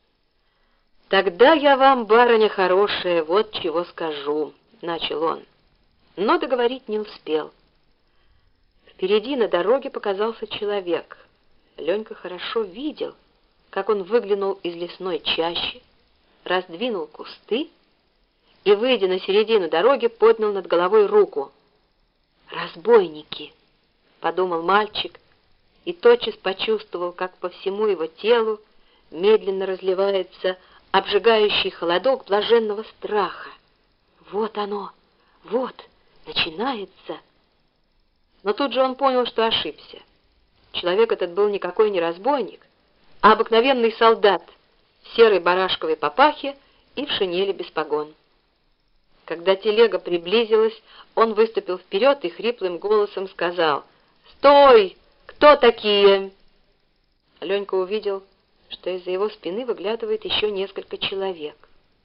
«Тогда я вам, барыня хорошая, вот чего скажу», — начал он, но договорить не успел. Впереди на дороге показался человек. Ленька хорошо видел, как он выглянул из лесной чащи, раздвинул кусты и, выйдя на середину дороги, поднял над головой руку. «Разбойники!» — подумал мальчик и тотчас почувствовал, как по всему его телу медленно разливается обжигающий холодок блаженного страха. Вот оно, вот, начинается. Но тут же он понял, что ошибся. Человек этот был никакой не разбойник, а обыкновенный солдат в серой барашковой папахе и в шинели без погон. Когда телега приблизилась, он выступил вперед и хриплым голосом сказал: «Стой! Кто такие?» Ленька увидел, что из-за его спины выглядывает еще несколько человек.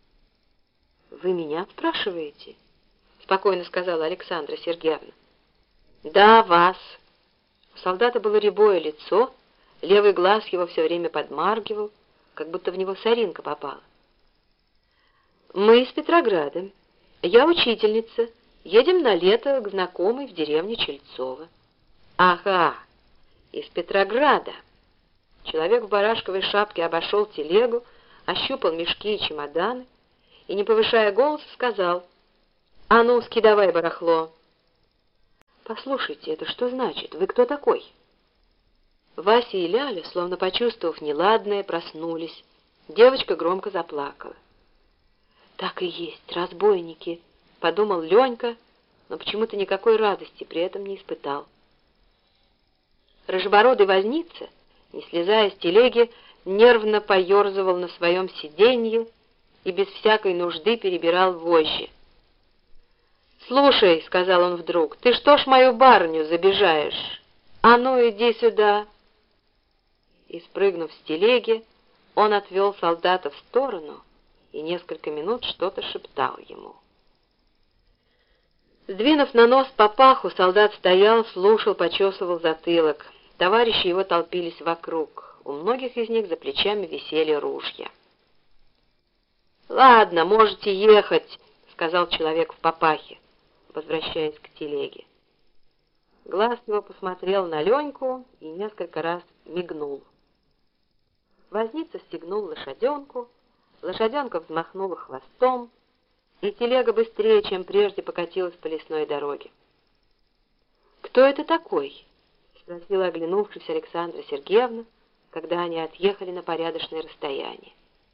«Вы меня спрашиваете?» — спокойно сказала Александра Сергеевна. «Да, вас». У солдата было рябое лицо, Левый глаз его все время подмаргивал, как будто в него соринка попала. «Мы из Петрограда. Я учительница. Едем на лето к знакомой в деревне Чельцово». «Ага, из Петрограда». Человек в барашковой шапке обошел телегу, ощупал мешки и чемоданы и, не повышая голоса, сказал: «А ну, скидавай барахло». «Послушайте, это что значит? Вы кто такой?» Вася и Ляля, словно почувствовав неладное, проснулись. Девочка громко заплакала. «Так и есть, разбойники», — подумал Ленька, но почему-то никакой радости при этом не испытал. Рыжебородый возница, не слезая с телеги, нервно поерзывал на своем сиденье и без всякой нужды перебирал вожжи. «Слушай», — сказал он вдруг, — «ты что ж мою барыню забежаешь? А ну, иди сюда!» И, спрыгнув с телеги, он отвел солдата в сторону и несколько минут что-то шептал ему. Сдвинув на нос папаху, солдат стоял, слушал, почесывал затылок. Товарищи его толпились вокруг. У многих из них за плечами висели ружья. «Ладно, можете ехать», — сказал человек в папахе, возвращаясь к телеге. Глаз его посмотрел на Леньку и несколько раз мигнул. Возница стегнул лошаденку, лошаденка взмахнула хвостом, и телега быстрее, чем прежде, покатилась по лесной дороге. «Кто это такой?» — спросила, оглянувшись, Александра Сергеевна, когда они отъехали на порядочное расстояние.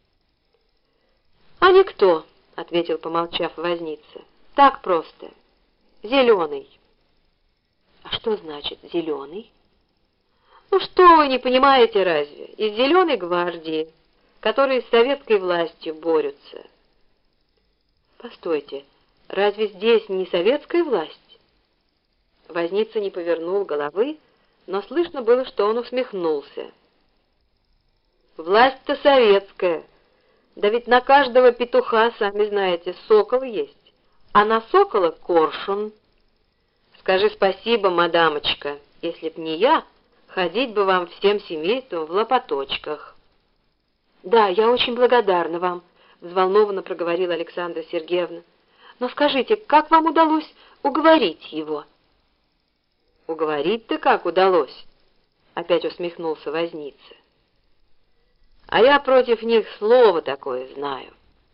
«А никто», — ответил, помолчав, возница. «Так просто. Зеленый». «А что значит зеленый?» «Ну что вы не понимаете разве? Из Зеленой гвардии, которые с советской властью борются». «Постойте, разве здесь не советская власть?» Возница не повернул головы, но слышно было, что он усмехнулся. «Власть-то советская. Да ведь на каждого петуха, сами знаете, сокол есть, а на сокола коршун. Скажи спасибо, мадамочка, если б не я, ходить бы вам всем семейством в лопаточках». «Да, я очень благодарна вам», — взволнованно проговорила Александра Сергеевна. «Но скажите, как вам удалось уговорить его?» «Уговорить-то как удалось?» — опять усмехнулся возница. «А я против них слово такое знаю».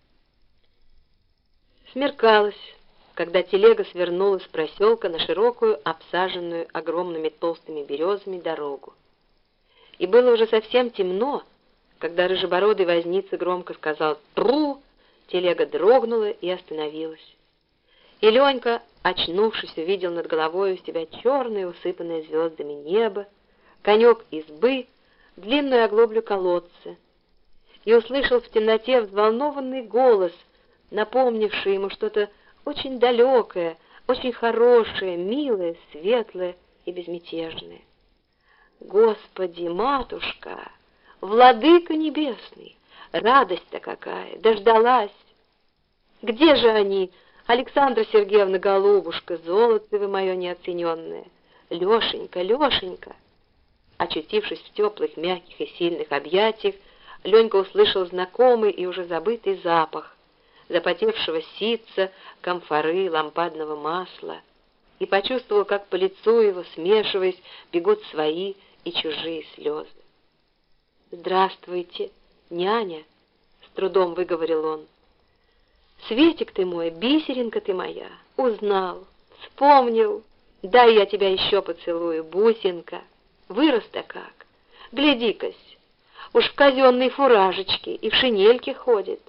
Смеркалось, когда телега свернула с проселка на широкую, обсаженную огромными толстыми березами дорогу. И было уже совсем темно, когда рыжебородый возница громко сказал «Тру!», телега дрогнула и остановилась. И Ленька, очнувшись, увидел над головой у себя черное, усыпанное звездами небо, конек избы, длинную оглоблю колодца, и услышал в темноте взволнованный голос, напомнивший ему что-то очень далекое, очень хорошее, милое, светлое и безмятежное. «Господи, матушка! Владыка небесный! Радость-то какая! Дождалась! Где же они, Александра Сергеевна, голубушка, золото вы мое неоцененное! Лешенька, Лешенька!» Очутившись в теплых, мягких и сильных объятиях, Ленька услышал знакомый и уже забытый запах запотевшего ситца, камфоры, лампадного масла и почувствовал, как по лицу его, смешиваясь, бегут свои и чужие слезы. «Здравствуйте, няня!» — с трудом выговорил он. «Светик ты мой, бисеринка ты моя, узнал, вспомнил, дай я тебя еще поцелую, бусинка, вырос-то как, гляди-кась, уж в казенной фуражечке и в шинельке ходит».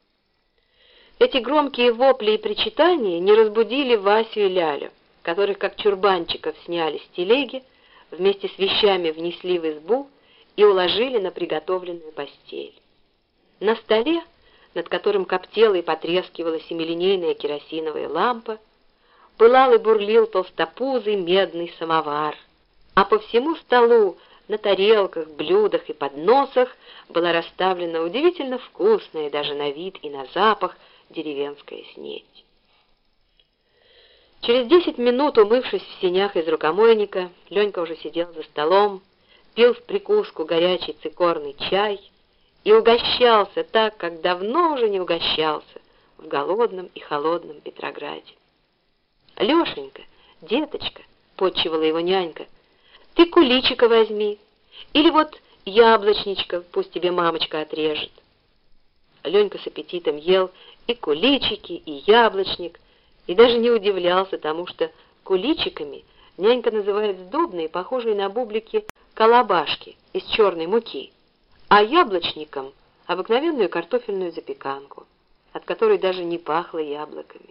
Эти громкие вопли и причитания не разбудили Васю и Лялю, которых как чурбанчиков сняли с телеги, вместе с вещами внесли в избу и уложили на приготовленную постель. На столе, над которым коптела и потрескивала семилинейная керосиновая лампа, пылал и бурлил толстопузый медный самовар, а по всему столу на тарелках, блюдах и подносах была расставлена удивительно вкусная даже на вид и на запах деревенская снедь. Через десять минут, умывшись в сенях из рукомойника, Ленька уже сидел за столом, пил в прикуску горячий цикорный чай и угощался так, как давно уже не угощался в голодном и холодном Петрограде. «Лешенька, деточка», — подчивала его нянька, — «ты куличика возьми, или вот яблочничка, пусть тебе мамочка отрежет». Ленька с аппетитом ел и куличики, и яблочник, и даже не удивлялся тому, что куличиками нянька называет сдобные, похожие на бублики, колобашки из черной муки, а яблочником — обыкновенную картофельную запеканку, от которой даже не пахло яблоками.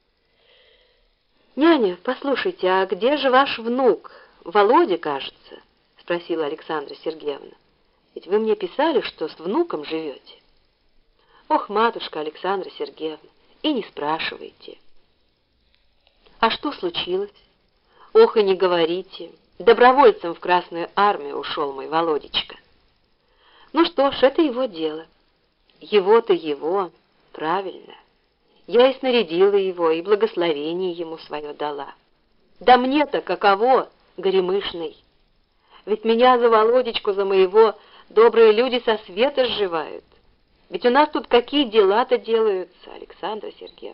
«Няня, послушайте, а где же ваш внук? Володя, кажется?» — спросила Александра Сергеевна. «Ведь вы мне писали, что с внуком живете». «Ох, матушка Александра Сергеевна, и не спрашивайте». «А что случилось?» «Ох, и не говорите. Добровольцем в Красную армию ушел мой Володечка». «Ну что ж, это его дело». «Его-то его, правильно. Я и снарядила его, и благословение ему свое дала. Да мне-то каково, горемышный? Ведь меня за Володечку, за моего, добрые люди со света сживают. Ведь у нас тут какие дела-то делаются, Александра Сергеевна».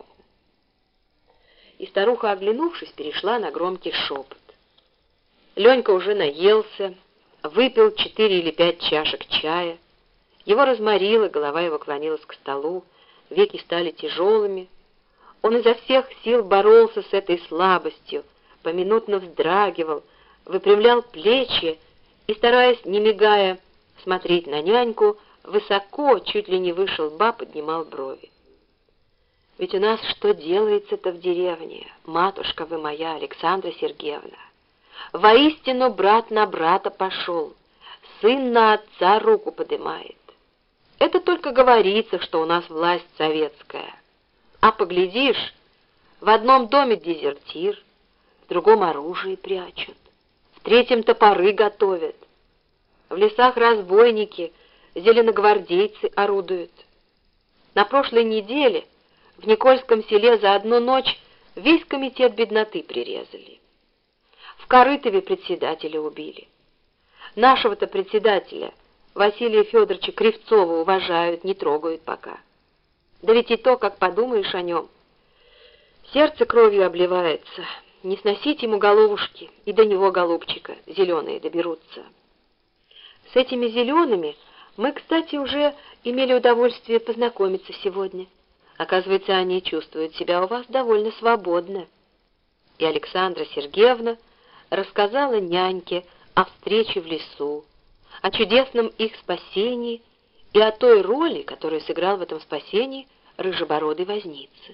И старуха, оглянувшись, перешла на громкий шепот. Ленька уже наелся, выпил четыре или пять чашек чая. Его разморило, голова его клонилась к столу, веки стали тяжелыми. Он изо всех сил боролся с этой слабостью, поминутно вздрагивал, выпрямлял плечи и, стараясь, не мигая, смотреть на няньку, высоко, чуть ли не выше лба, поднимал брови. «Ведь у нас что делается-то в деревне, матушка вы моя, Александра Сергеевна? Воистину брат на брата пошел, сын на отца руку подымает. Это только говорится, что у нас власть советская. А поглядишь, в одном доме дезертир, в другом оружие прячут, в третьем топоры готовят, в лесах разбойники, зеленогвардейцы орудуют. На прошлой неделе в Никольском селе за одну ночь весь комитет бедноты прирезали. В Корытове председателя убили. Нашего-то председателя, Василия Федоровича Кривцова, уважают, не трогают пока. Да ведь и то, как подумаешь о нем, сердце кровью обливается. Не сносить ему головушки, и до него, голубчика, зеленые доберутся. С этими зелеными мы, кстати, уже имели удовольствие познакомиться сегодня. Оказывается, они чувствуют себя у вас довольно свободно». И Александра Сергеевна рассказала няньке о встрече в лесу, о чудесном их спасении и о той роли, которую сыграл в этом спасении рыжебородый возница.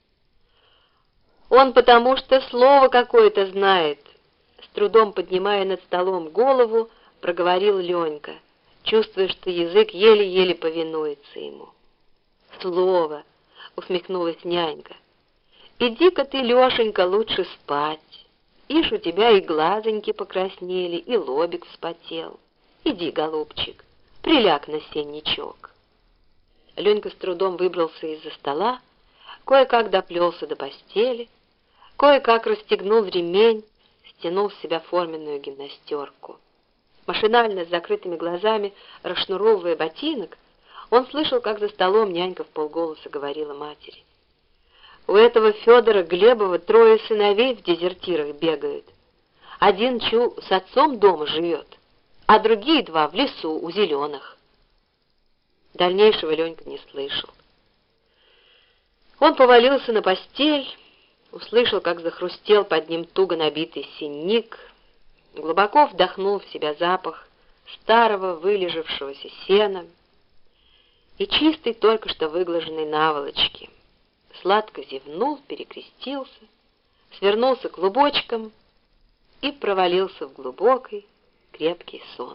«Он потому что слово какое-то знает», — с трудом поднимая над столом голову, проговорил Ленька, чувствуя, что язык еле-еле повинуется ему. «Слово», — усмехнулась нянька. «Иди-ка ты, Лешенька, лучше спать. Ишь, у тебя и глазоньки покраснели, и лобик вспотел. Иди, голубчик, приляг на сенничок». Ленька с трудом выбрался из-за стола, кое-как доплелся до постели, кое-как расстегнул ремень, стянул с себя форменную гимнастерку. Машинально, с закрытыми глазами, расшнуровывая ботинок, он слышал, как за столом нянька вполголоса говорила матери. «У этого Федора Глебова трое сыновей в дезертирах бегают. Один чу с отцом дома живет, а другие два в лесу у зеленых». Дальнейшего Ленька не слышал. Он повалился на постель, услышал, как захрустел под ним туго набитый сенник, глубоко вдохнул в себя запах старого вылежавшегося сена и чистой только что выглаженной наволочки. Сладко зевнул, перекрестился, свернулся клубочком и провалился в глубокий, крепкий сон.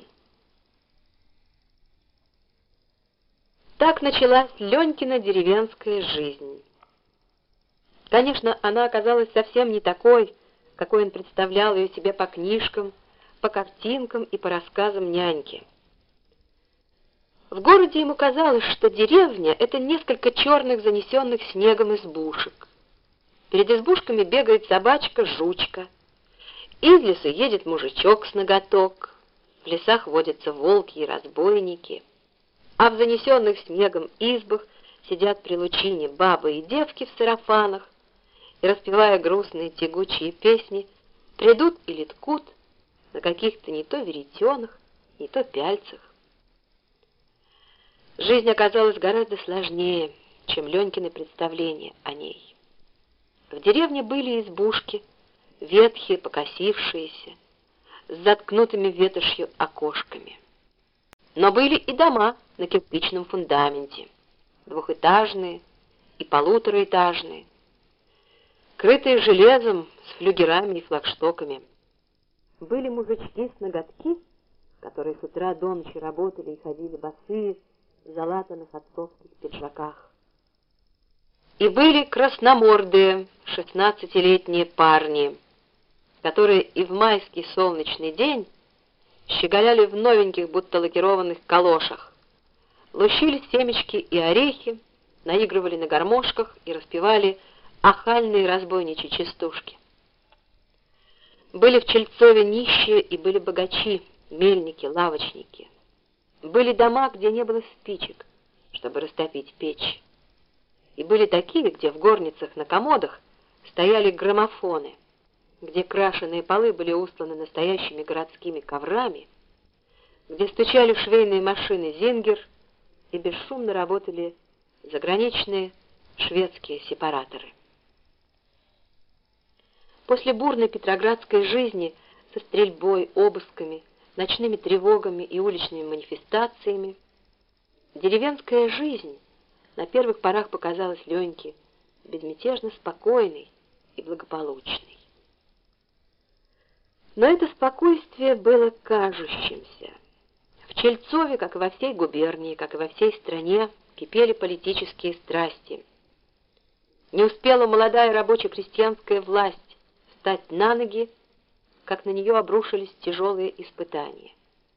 Так началась Ленькина деревенская жизнь. Конечно, она оказалась совсем не такой, какой он представлял ее себе по книжкам, по картинкам и по рассказам няньки. В городе ему казалось, что деревня — это несколько черных, занесенных снегом избушек. Перед избушками бегает собачка-жучка. Из лесу едет мужичок с ноготок. В лесах водятся волки и разбойники, а в занесенных снегом избах сидят при лучине бабы и девки в сарафанах и, распевая грустные тягучие песни, придут или ткут на каких-то не то веретенах, не то пяльцах. Жизнь оказалась гораздо сложнее, чем Ленькины представления о ней. В деревне были избушки, ветхие, покосившиеся, с заткнутыми ветошью окошками. Но были и дома на кирпичном фундаменте, двухэтажные и полутораэтажные, крытые железом с флюгерами и флагштоками. Были мужички с ноготки, которые с утра до ночи работали и ходили босые в залатанных отцовских пиджаках. И были красномордые шестнадцатилетние парни, которые и в майский солнечный день щеголяли в новеньких, будто лакированных калошах, лущили семечки и орехи, наигрывали на гармошках и распевали охальные разбойничьи частушки. Были в Чельцове нищие и были богачи, мельники, лавочники. Были дома, где не было спичек, чтобы растопить печь. И были такие, где в горницах на комодах стояли граммофоны, где крашеные полы были устланы настоящими городскими коврами, где стучали швейные машины «Зингер» и бесшумно работали заграничные шведские сепараторы. После бурной петроградской жизни со стрельбой, обысками, ночными тревогами и уличными манифестациями деревенская жизнь на первых порах показалась Леньке безмятежно спокойной и благополучной. Но это спокойствие было кажущимся. В Чельцове, как и во всей губернии, как и во всей стране, кипели политические страсти. Не успела молодая рабоче-крестьянская власть встать на ноги, как на нее обрушились тяжелые испытания.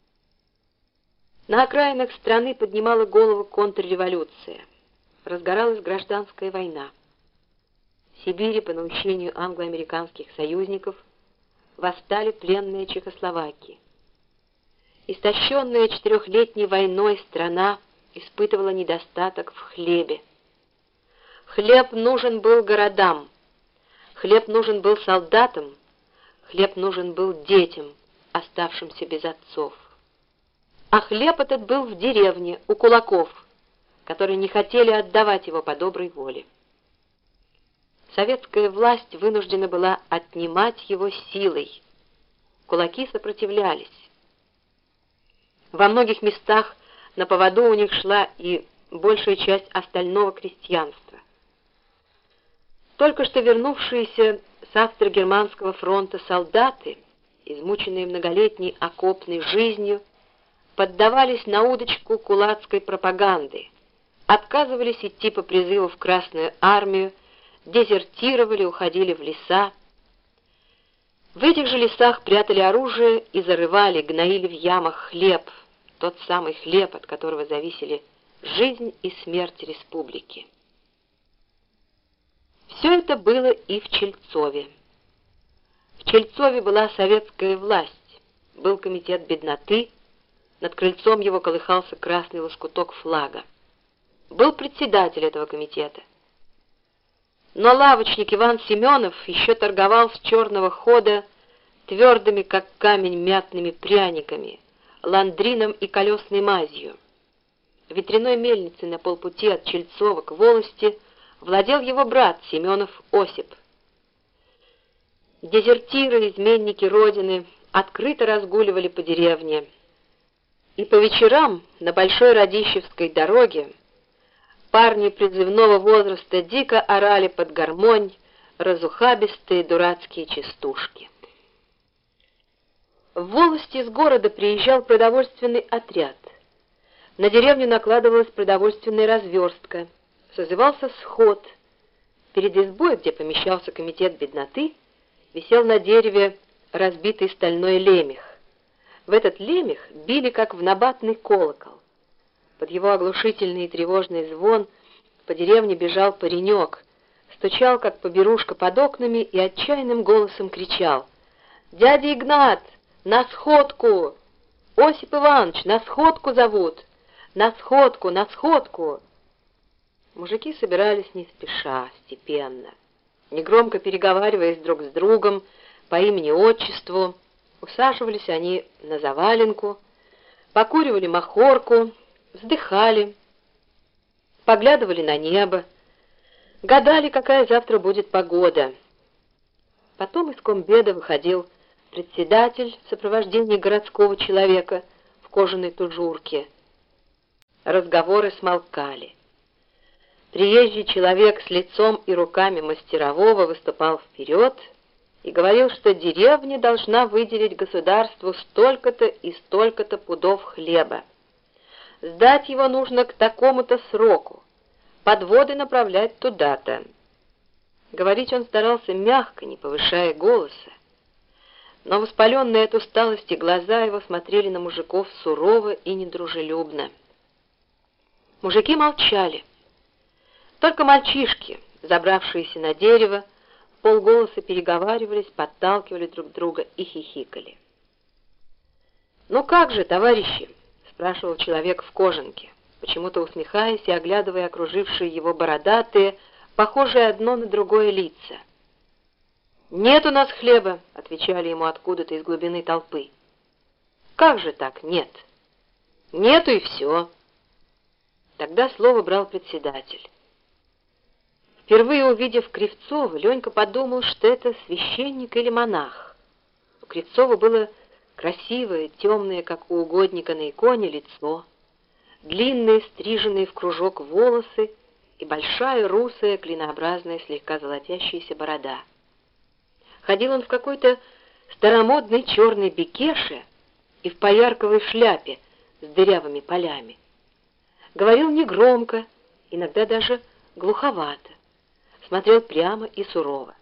На окраинах страны поднимала голову контрреволюция. Разгоралась гражданская война. В Сибири по наущению англо-американских союзников восстали пленные Чехословакии. Истощенная четырехлетней войной страна испытывала недостаток в хлебе. Хлеб нужен был городам, хлеб нужен был солдатам, хлеб нужен был детям, оставшимся без отцов. А хлеб этот был в деревне, у кулаков, которые не хотели отдавать его по доброй воле. Советская власть вынуждена была отнимать его силой. Кулаки сопротивлялись. Во многих местах на поводу у них шла и большая часть остального крестьянства. Только что вернувшиеся с австро-германского фронта солдаты, измученные многолетней окопной жизнью, поддавались на удочку кулацкой пропаганды, отказывались идти по призыву в Красную армию, дезертировали, уходили в леса. В этих же лесах прятали оружие и зарывали, гноили в ямах хлеб, тот самый хлеб, от которого зависели жизнь и смерть республики. Все это было и в Чельцове. В Чельцове была советская власть, был комитет бедноты, над крыльцом его колыхался красный лоскуток флага. Был председатель этого комитета. Но лавочник Иван Семенов еще торговал с черного хода твердыми, как камень, мятными пряниками, ландрином и колесной мазью. В ветряной мельнице на полпути от Чельцова к Волости владел его брат Семенов Осип. Дезертиры, изменники Родины открыто разгуливали по деревне. И по вечерам на Большой Радищевской дороге парни призывного возраста дико орали под гармонь разухабистые дурацкие частушки. В Волости из города приезжал продовольственный отряд. На деревню накладывалась продовольственная разверстка. Созывался сход. Перед избой, где помещался комитет бедноты, висел на дереве разбитый стальной лемех. В этот лемех били, как в набатный колокол. Под его оглушительный и тревожный звон по деревне бежал паренек, стучал, как поберушка, под окнами и отчаянным голосом кричал: «Дядя Игнат, на сходку! Осип Иванович, на сходку зовут! На сходку, на сходку!» Мужики собирались не спеша, степенно, негромко переговариваясь друг с другом по имени-отчеству. Усаживались они на заваленку, покуривали махорку, вздыхали, поглядывали на небо, гадали, какая завтра будет погода. Потом из комбеда выходил председатель в сопровождении городского человека в кожаной тужурке. Разговоры смолкали. Приезжий человек с лицом и руками мастерового выступал вперед и говорил, что деревня должна выделить государству столько-то и столько-то пудов хлеба. Сдать его нужно к такому-то сроку, подводы направлять туда-то. Говорить он старался мягко, не повышая голоса, но воспаленные от усталости глаза его смотрели на мужиков сурово и недружелюбно. Мужики молчали. Только мальчишки, забравшиеся на дерево, вполголоса переговаривались, подталкивали друг друга и хихикали. «Ну как же, товарищи?» — спрашивал человек в кожанке, почему-то усмехаясь и оглядывая окружившие его бородатые, похожие одно на другое лица. «Нет у нас хлеба», — отвечали ему откуда-то из глубины толпы. «Как же так нет?» «Нету и все». Тогда слово брал председатель. Впервые увидев Кривцова, Ленька подумал, что это священник или монах. У Кривцова было красивое, темное, как у угодника на иконе, лицо, длинные, стриженные в кружок волосы и большая, русая, клинообразная, слегка золотящаяся борода. Ходил он в какой-то старомодной черной бекеше и в поярковой шляпе с дырявыми полями. Говорил негромко, иногда даже глуховато, смотрел прямо и сурово.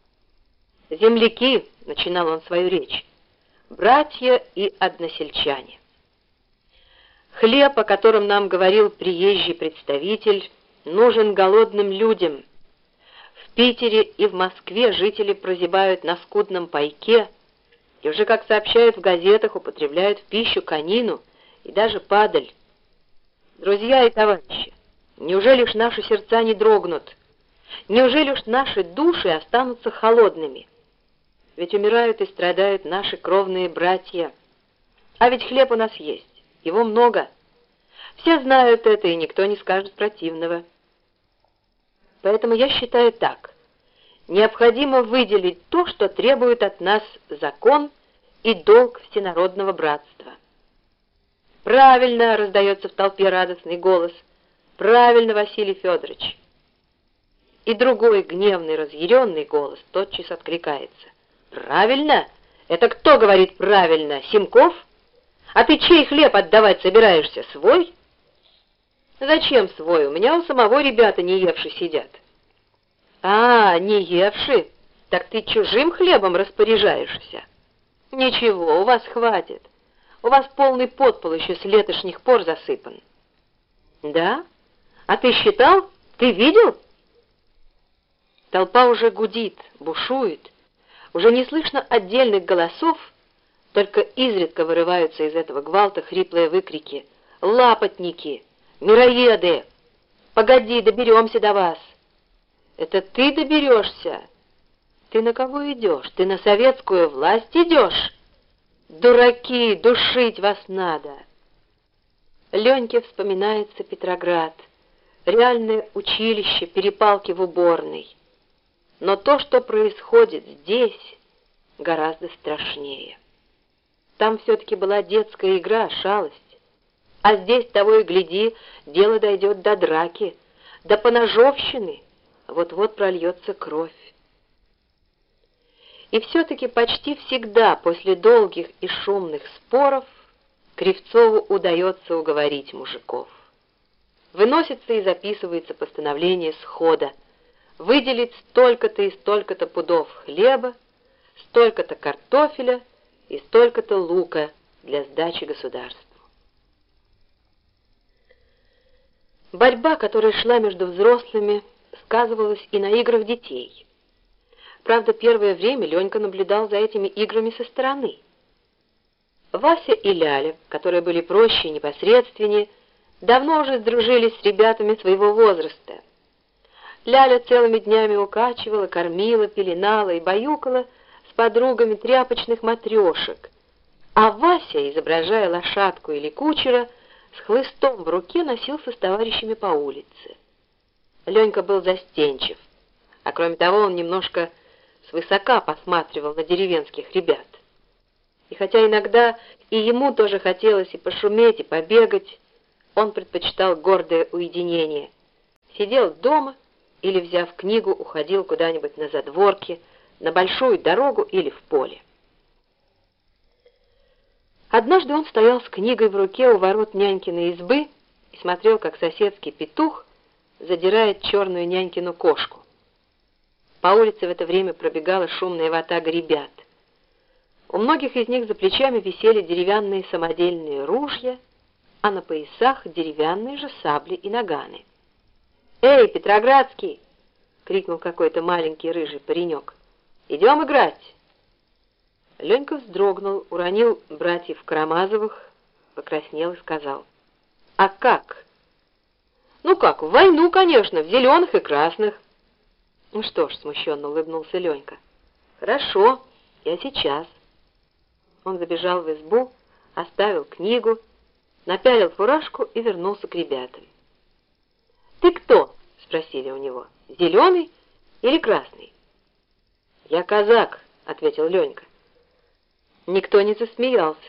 «Земляки», — начинал он свою речь, — «братья и односельчане. Хлеб, о котором нам говорил приезжий представитель, нужен голодным людям. В Питере и в Москве жители прозябают на скудном пайке и уже, как сообщают в газетах, употребляют в пищу конину и даже падаль. Друзья и товарищи, неужели ж наши сердца не дрогнут? Неужели ж наши души останутся холодными? Ведь умирают и страдают наши кровные братья. А ведь хлеб у нас есть, его много. Все знают это, и никто не скажет противного. Поэтому я считаю так. Необходимо выделить то, что требует от нас закон и долг всенародного братства». «Правильно!» — раздается в толпе радостный голос. «Правильно, Василий Федорович!» И другой гневный, разъяренный голос тотчас откликается. «Правильно? Это кто говорит правильно? Симков? А ты чей хлеб отдавать собираешься? Свой?» «Зачем свой? У меня у самого ребята не евши сидят». «А, не евши? Так ты чужим хлебом распоряжаешься?» «Ничего, у вас хватит. У вас полный подпол еще с летошних пор засыпан». «Да? А ты считал? Ты видел?» Толпа уже гудит, бушует. Уже не слышно отдельных голосов, только изредка вырываются из этого гвалта хриплые выкрики: «Лапотники! Мироеды! Погоди, доберемся до вас!» «Это ты доберешься? Ты на кого идешь? Ты на советскую власть идешь? Дураки, душить вас надо!» Леньке вспоминается Петроград, реальное училище, перепалки в уборной. Но то, что происходит здесь, гораздо страшнее. Там все-таки была детская игра, шалость. А здесь, того и гляди, дело дойдет до драки, до поножовщины, вот-вот прольется кровь. И все-таки почти всегда после долгих и шумных споров Кривцову удается уговорить мужиков. Выносится и записывается постановление схода: выделить столько-то и столько-то пудов хлеба, столько-то картофеля и столько-то лука для сдачи государству. Борьба, которая шла между взрослыми, сказывалась и на играх детей. Правда, первое время Ленька наблюдал за этими играми со стороны. Вася и Ляля, которые были проще и непосредственнее, давно уже сдружились с ребятами своего возраста. Ляля целыми днями укачивала, кормила, пеленала и баюкала с подругами тряпочных матрешек, а Вася, изображая лошадку или кучера, с хлыстом в руке носился с товарищами по улице. Ленька был застенчив, а кроме того он немножко свысока посматривал на деревенских ребят. И хотя иногда и ему тоже хотелось и пошуметь, и побегать, он предпочитал гордое уединение. Сидел дома или, взяв книгу, уходил куда-нибудь на задворки, на большую дорогу или в поле. Однажды он стоял с книгой в руке у ворот нянькиной избы и смотрел, как соседский петух задирает черную нянькину кошку. По улице в это время пробегала шумная ватага ребят. У многих из них за плечами висели деревянные самодельные ружья, а на поясах деревянные же сабли и наганы. «Эй, Петроградский!» — крикнул какой-то маленький рыжий паренек. «Идем играть!» Ленька вздрогнул, уронил братьев Карамазовых, покраснел и сказал: «А как?» «Ну как, в войну, конечно, в зеленых и красных». «Ну что ж», — смущенно улыбнулся Ленька. «Хорошо, я сейчас». Он забежал в избу, оставил книгу, напялил фуражку и вернулся к ребятам. «Ты кто?» — спросили у него. «Зеленый или красный?» «Я казак», — ответил Ленька. Никто не засмеялся.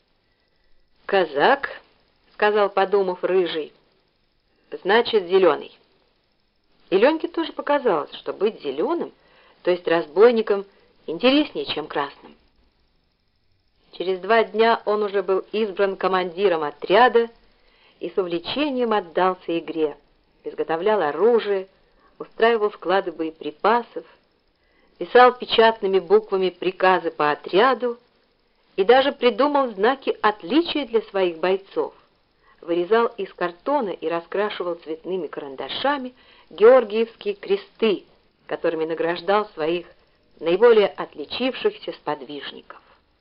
«Казак», — сказал, подумав, рыжий, — «значит, зеленый». И Леньке тоже показалось, что быть зеленым, то есть разбойником, интереснее, чем красным. Через два дня он уже был избран командиром отряда и с увлечением отдался игре, изготовлял оружие, устраивал склады боеприпасов, писал печатными буквами приказы по отряду и даже придумал знаки отличия для своих бойцов, вырезал из картона и раскрашивал цветными карандашами георгиевские кресты, которыми награждал своих наиболее отличившихся сподвижников.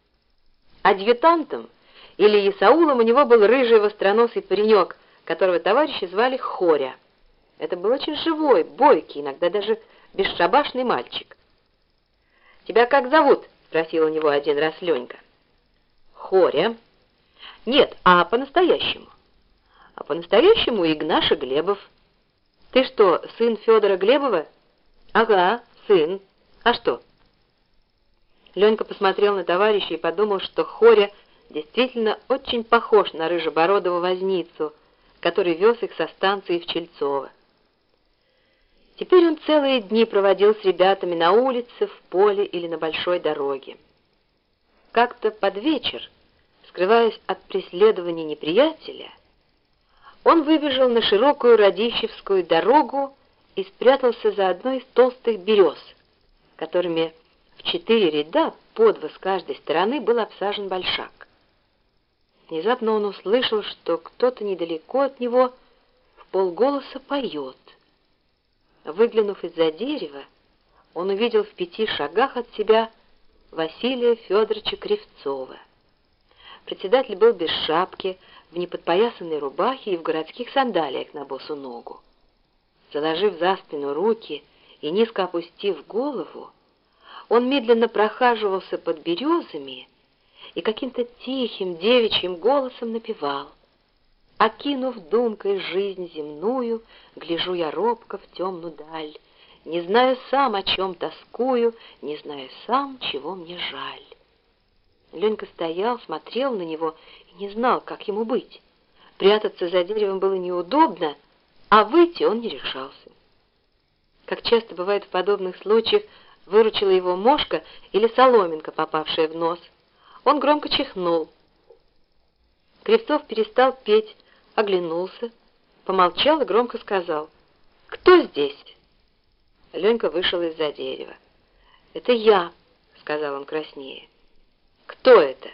Адъютантом или есаулом у него был рыжий востроносый паренек, которого товарищи звали Хоря. Это был очень живой, бойкий, иногда даже бесшабашный мальчик. «Тебя как зовут?» — спросил у него один раз Ленька. «Хоря». «Нет, а по-настоящему?» «А по-настоящему Игнаша Глебов». «Ты что, сын Федора Глебова?» «Ага, сын. А что?» Ленька посмотрел на товарища и подумал, что Хоря действительно очень похож на рыжебородого возницу, который вез их со станции в Чельцово. Теперь он целые дни проводил с ребятами на улице, в поле или на большой дороге. Как-то под вечер, скрываясь от преследования неприятеля, он выбежал на широкую Радищевскую дорогу и спрятался за одной из толстых берез, которыми в четыре ряда, по два с каждой стороны, был обсажен большак. Внезапно он услышал, что кто-то недалеко от него вполголоса поет. Выглянув из-за дерева, он увидел в пяти шагах от себя Василия Федоровича Кривцова. Председатель был без шапки, в неподпоясанной рубахе и в городских сандалиях на босу ногу. Заложив за спину руки и низко опустив голову, он медленно прохаживался под березами и каким-то тихим девичьим голосом напевал: «Окинув думкой жизнь земную, гляжу я робко в темную даль, не знаю сам, о чем тоскую, не знаю сам, чего мне жаль». Ленька стоял, смотрел на него и не знал, как ему быть. Прятаться за деревом было неудобно, а выйти он не решался. Как часто бывает в подобных случаях, выручила его мошка или соломинка, попавшая в нос. Он громко чихнул. Кривцов перестал петь, оглянулся, помолчал и громко сказал: «Кто здесь?» Ленька вышел из-за дерева. «Это я», — сказал он краснее. «Кто это?»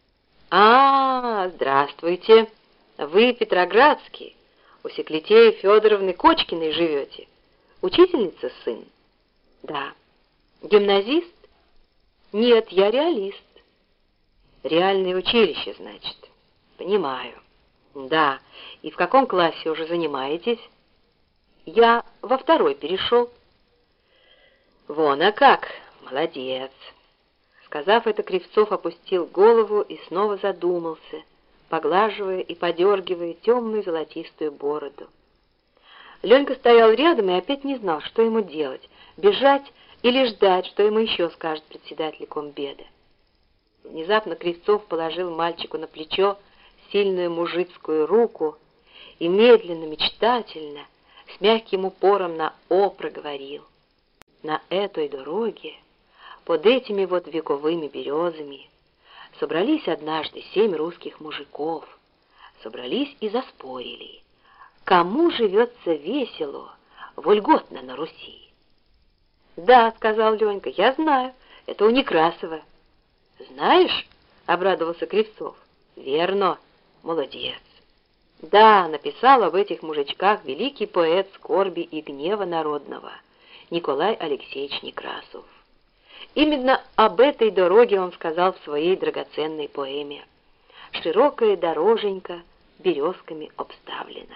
«А, здравствуйте! Вы Петроградский, у Секлетеи Федоровны Кочкиной живете? Учительница сын?» «Да». «Гимназист?» «Нет, я реалист». Реальное училище, значит. Понимаю. Да. И в каком классе уже занимаетесь? Я во второй перешел. Вон, а как? Молодец. Сказав это, Кривцов опустил голову и снова задумался, поглаживая и подергивая темную золотистую бороду. Ленька стоял рядом и опять не знал, что ему делать, бежать или ждать, что ему еще скажет председатель комбеда. Внезапно Кривцов положил мальчику на плечо сильную мужицкую руку и медленно, мечтательно, с мягким упором на «о» проговорил. На этой дороге, под этими вот вековыми березами, собрались однажды семь русских мужиков, собрались и заспорили, кому живется весело, вольготно на Руси. «Да», — сказал Ленька, — «я знаю, это у Некрасова». «Знаешь?» — обрадовался Кривцов. «Верно, молодец». Да, написал об этих мужичках великий поэт скорби и гнева народного Николай Алексеевич Некрасов. Именно об этой дороге он сказал в своей драгоценной поэме «Широкая дороженька березками обставлена».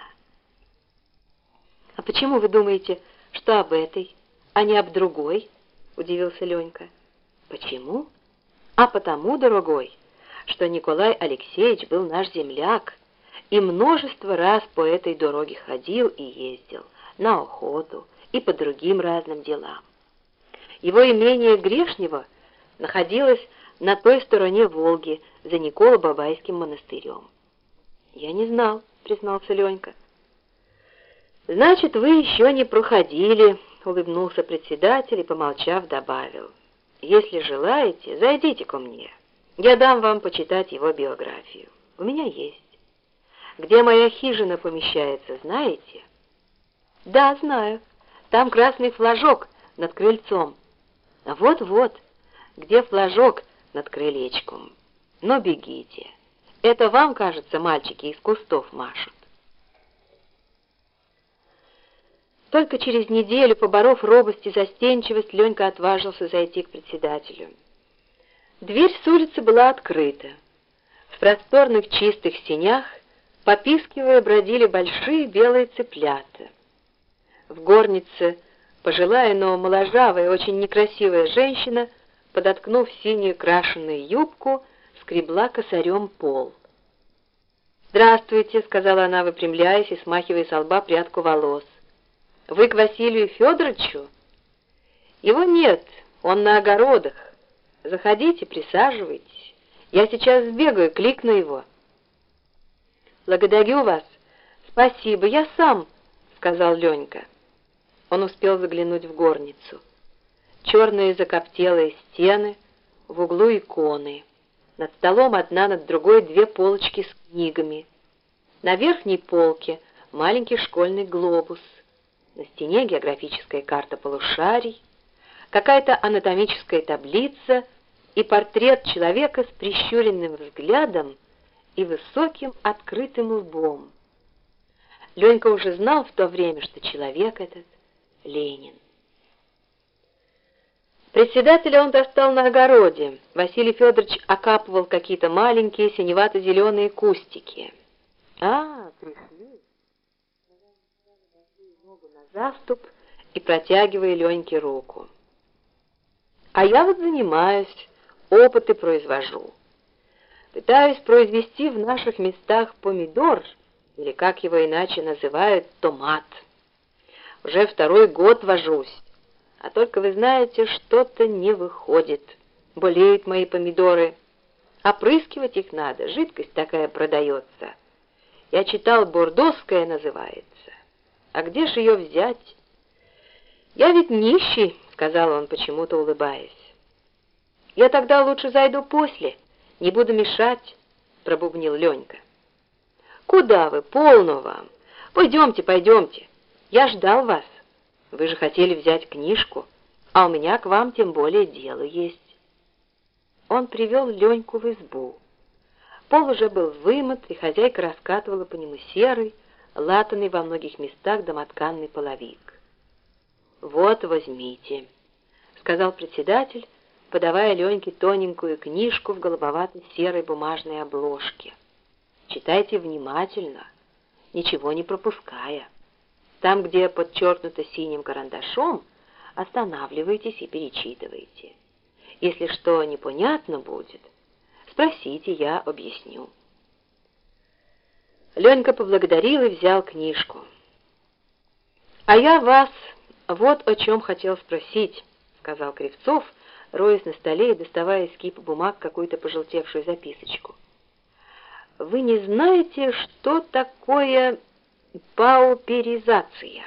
«А почему вы думаете, что об этой, а не об другой?» — удивился Ленька. «Почему? А потому, дорогой, что Николай Алексеевич был наш земляк и множество раз по этой дороге ходил и ездил на охоту и по другим разным делам. Его имение Грешнево находилось на той стороне Волги, за Николо-Бабайским монастырем». «Я не знал», — признался Ленька. «Значит, вы еще не проходили», — улыбнулся председатель и, помолчав, добавил. «Если желаете, зайдите ко мне. Я дам вам почитать его биографию. У меня есть. Где моя хижина помещается, знаете?» «Да, знаю. Там красный флажок над крыльцом». «Вот-вот, где флажок над крылечком. Но бегите. Это вам, кажется, мальчики из кустов машут». Только через неделю, поборов робость и застенчивость, Ленька отважился зайти к председателю. Дверь с улицы была открыта. В просторных чистых сенях, попискивая, бродили большие белые цыплята. В горнице пожилая, но моложавая, очень некрасивая женщина, подоткнув синюю крашеную юбку, скребла косарем пол. «Здравствуйте», — сказала она, выпрямляясь и смахивая со лба прядку волос. «Вы к Василию Федоровичу?» «Его нет, он на огородах. Заходите, присаживайтесь. Я сейчас сбегаю, кликну его». «Благодарю вас. Спасибо, я сам», — сказал Ленька. Он успел заглянуть в горницу. Черные закоптелые стены, в углу иконы. Над столом одна над другой две полочки с книгами. На верхней полке маленький школьный глобус. На стене географическая карта полушарий, какая-то анатомическая таблица и портрет человека с прищуренным взглядом и высоким открытым лбом. Ленька уже знал в то время, что человек этот — Ленин. Председателя он достал на огороде. Василий Федорович окапывал какие-то маленькие синевато-зеленые кустики. «А, пришли!» Ногу на заступ и протягивая Леньке руку. «А я вот занимаюсь, опыты произвожу. Пытаюсь произвести в наших местах помидор, или, как его иначе называют, томат. Уже второй год вожусь, а только, вы знаете, что-то не выходит. Болеют мои помидоры. Опрыскивать их надо, жидкость такая продается. Я читал, бордоская называется. А где ж ее взять?» «Я ведь нищий», — сказал он, почему-то улыбаясь. «Я тогда лучше зайду после, не буду мешать», — пробубнил Ленька. «Куда вы? Полно вам. Пойдемте, пойдемте. Я ждал вас. Вы же хотели взять книжку, а у меня к вам тем более дело есть». Он привел Леньку в избу. Пол уже был вымыт, и хозяйка раскатывала по нему серый, латанный во многих местах домотканный половик. «Вот, возьмите», — сказал председатель, подавая Леньке тоненькую книжку в голубовато-серой бумажной обложке. «Читайте внимательно, ничего не пропуская. Там, где подчеркнуто синим карандашом, останавливайтесь и перечитывайте. Если что непонятно будет, спросите, я объясню». Ленька поблагодарил и взял книжку. «А я вас вот о чем хотел спросить», — сказал Кривцов, роясь на столе и доставая из кипа бумаг какую-то пожелтевшую записочку. «Вы не знаете, что такое пауперизация?»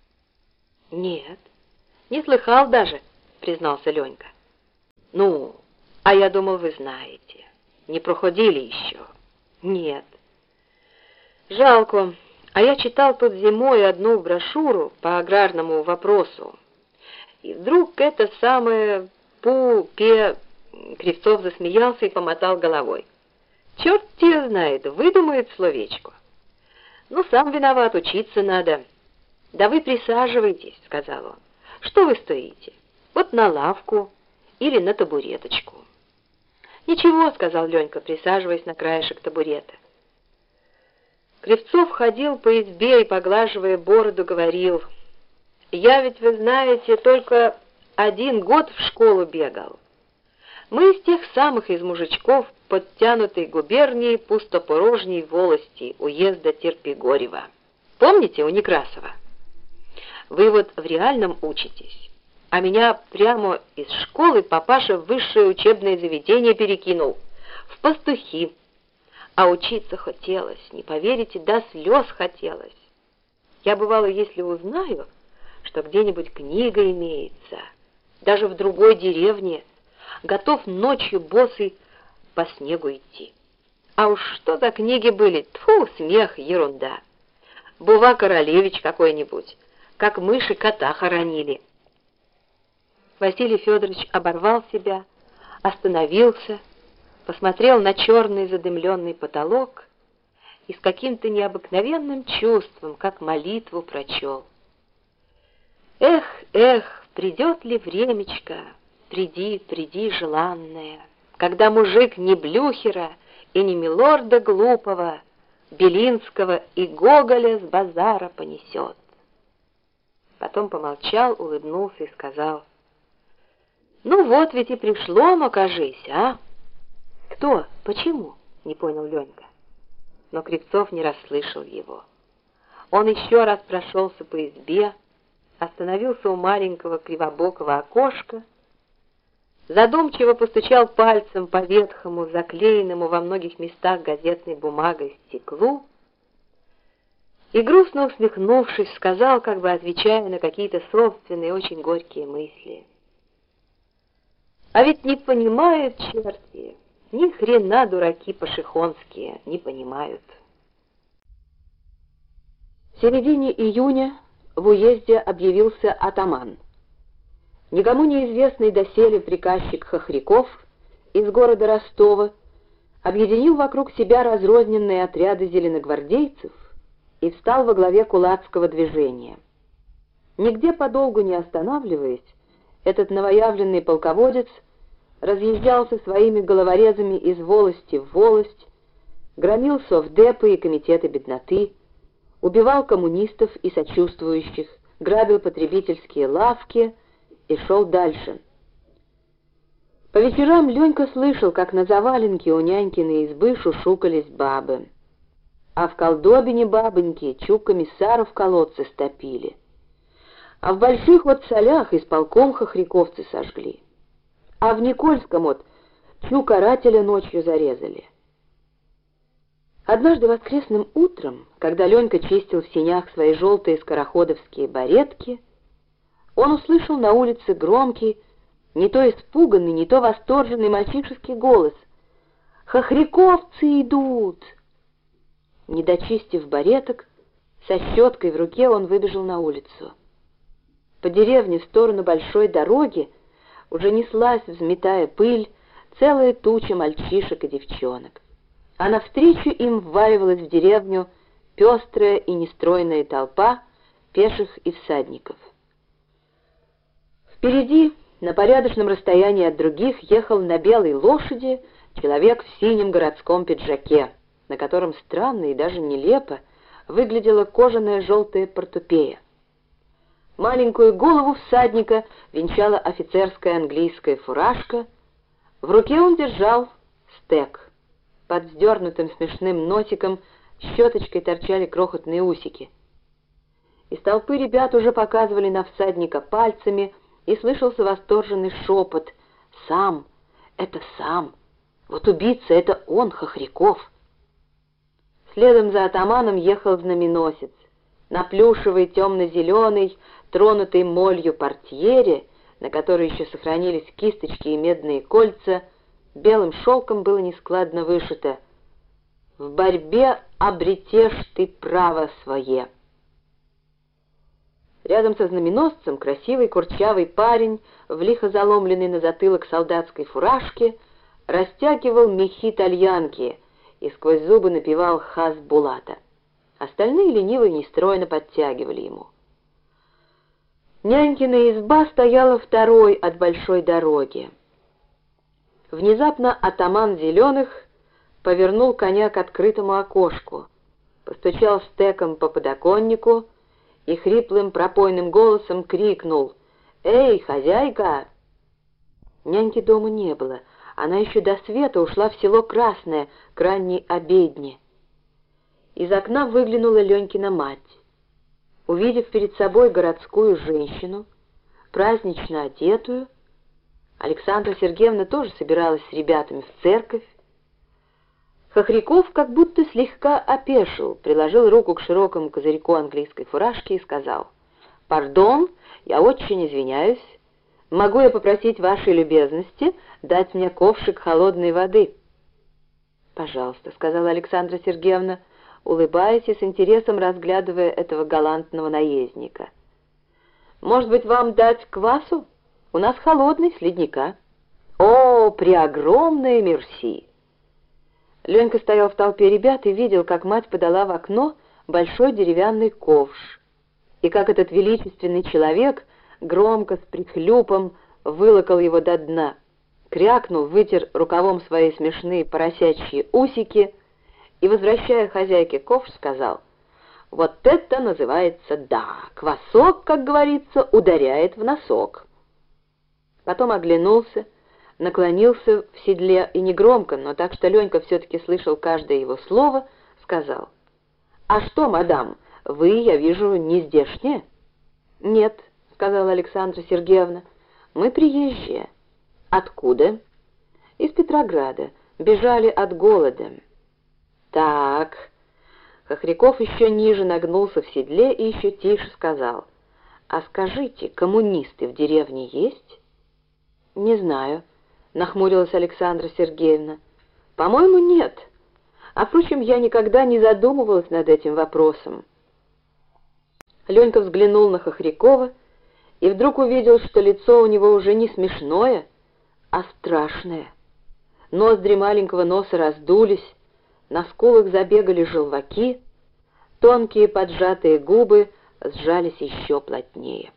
«Нет, не слыхал даже», — признался Ленька. «Ну, а я думал, вы знаете. Не проходили еще?» «Нет». «Жалко. А я читал тут зимой одну брошюру по аграрному вопросу. И вдруг это самое пу-пе...» Кривцов засмеялся и помотал головой. «Черт тебя знает, выдумает словечко. Ну, сам виноват, учиться надо». «Да вы присаживайтесь», — сказал он. «Что вы стоите? Вот на лавку или на табуреточку». «Ничего», — сказал Ленька, присаживаясь на краешек табурета. Кривцов ходил по избе и, поглаживая бороду, говорил: «Я ведь, вы знаете, только один год в школу бегал. Мы из тех самых из мужичков подтянутой губернии Пустопорожней волости уезда Терпигорева. Помните, у Некрасова? Вы вот в реальном учитесь, а меня прямо из школы папаша в высшее учебное заведение перекинул, в пастухи. А учиться хотелось, не поверите, до слез хотелось. Я, бывало, если узнаю, что где-нибудь книга имеется, даже в другой деревне, готов ночью босый по снегу идти. А уж что за книги были? Тьфу, смех, ерунда. Бува Королевич какой-нибудь, как мыши кота хоронили». Василий Федорович оборвал себя, остановился, посмотрел на черный задымленный потолок и с каким-то необыкновенным чувством, как молитву, прочел: «Эх, эх, придет ли времечко, приди, приди, желанная, когда мужик не Блюхера и не милорда глупого, Белинского и Гоголя с базара понесет». Потом помолчал, улыбнулся и сказал: «Ну вот ведь и пришло, но кажись, а?» «Кто? Почему?» — не понял Ленька. Но Кривцов не расслышал его. Он еще раз прошелся по избе, остановился у маленького кривобокого окошка, задумчиво постучал пальцем по ветхому, заклеенному во многих местах газетной бумагой стеклу и, грустно усмехнувшись, сказал, как бы отвечая на какие-то собственные очень горькие мысли: «А ведь не понимают черти, ни хрена дураки пашихонские не понимают». В середине июня в уезде объявился атаман. Никому неизвестный доселе приказчик Хохряков из города Ростова объединил вокруг себя разрозненные отряды зеленогвардейцев и встал во главе кулацкого движения. Нигде подолгу не останавливаясь, этот новоявленный полководец разъезжал со своими головорезами из волости в волость, громил совдепы и комитеты бедноты, убивал коммунистов и сочувствующих, грабил потребительские лавки и шел дальше. По вечерам Ленька слышал, как на заваленке у нянькиной избы шушукались бабы, а в колдобине бабоньки чу комиссару в колодце стопили, а в больших вот солях исполком хохряковцы сожгли, а в Никольском вот чу карателя ночью зарезали. Однажды воскресным утром, когда Ленька чистил в сенях свои желтые скороходовские баретки, он услышал на улице громкий, не то испуганный, не то восторженный мальчишеский голос: «Хохряковцы идут!» Не дочистив бареток, со щеткой в руке он выбежал на улицу. По деревне в сторону большой дороги уже неслась, взметая пыль, целая туча мальчишек и девчонок, а навстречу им вваливалась в деревню пестрая и нестройная толпа пеших и всадников. Впереди, На порядочном расстоянии от других ехал на белой лошади человек в синем городском пиджаке, на котором странно и даже нелепо выглядела кожаная желтая портупея. Маленькую голову всадника венчала офицерская английская фуражка, в руке он держал стек. Под вздернутым смешным носиком щеточкой торчали крохотные усики. Из толпы ребят уже показывали на всадника пальцами, и слышался восторженный шепот: «Сам! Это сам! Вот убийца — это он, Хохряков!» Следом за атаманом ехал знаменосец. На плюшевой темно-зеленой, тронутой молью портьере, на которой еще сохранились кисточки и медные кольца, белым шелком было нескладно вышито: «В борьбе обретешь ты право свое». Рядом со знаменосцем красивый курчавый парень, в лихо заломленной на затылок солдатской фуражке, растягивал мехи тальянки и сквозь зубы напевал Хас-Булата. Остальные лениво и нестройно подтягивали ему. Нянькина изба стояла второй от большой дороги. Внезапно атаман Зеленых повернул коня к открытому окошку, постучал стеком по подоконнику и хриплым пропойным голосом крикнул: «Эй, хозяйка!» Няньки дома не было, она еще до света ушла в село Красное к ранней обедне. Из окна выглянула Ленькина мать. Увидев перед собой городскую женщину, празднично одетую, Александра Сергеевна тоже собиралась с ребятами в церковь. Хохряков как будто слегка опешил, приложил руку к широкому козырьку английской фуражки и сказал: «Пардон, я очень извиняюсь. Могу я попросить вашей любезности дать мне ковшик холодной воды?» «Пожалуйста», — сказала Александра Сергеевна, улыбаясь и с интересом разглядывая этого галантного наездника. «Может быть, вам дать квасу? У нас холодный, с ледника». «О, преогромное мерси!» Ленька стоял в толпе ребят и видел, как мать подала в окно большой деревянный ковш, и как этот величественный человек громко с прихлюпом вылокал его до дна, крякнул, вытер рукавом свои смешные поросячьи усики и, возвращая хозяйке ковш, сказал: «Вот это называется да! Квасок, как говорится, ударяет в носок». Потом оглянулся, наклонился в седле и негромко, но так, что Ленька все-таки слышал каждое его слово, сказал: «А что, мадам, вы, я вижу, не здешняя?» «Нет», — сказала Александра Сергеевна, — «мы приезжие». «Откуда?» «Из Петрограда. Бежали от голода». «Так». Хохряков еще ниже нагнулся в седле и еще тише сказал: «А скажите, коммунисты в деревне есть?» «Не знаю», — нахмурилась Александра Сергеевна. «По-моему, нет. А, впрочем, я никогда не задумывалась над этим вопросом». Ленька взглянул на Хохрякова и вдруг увидел, что лицо у него уже не смешное, а страшное. Ноздри маленького носа раздулись, на скулах забегали желваки, тонкие поджатые губы сжались еще плотнее.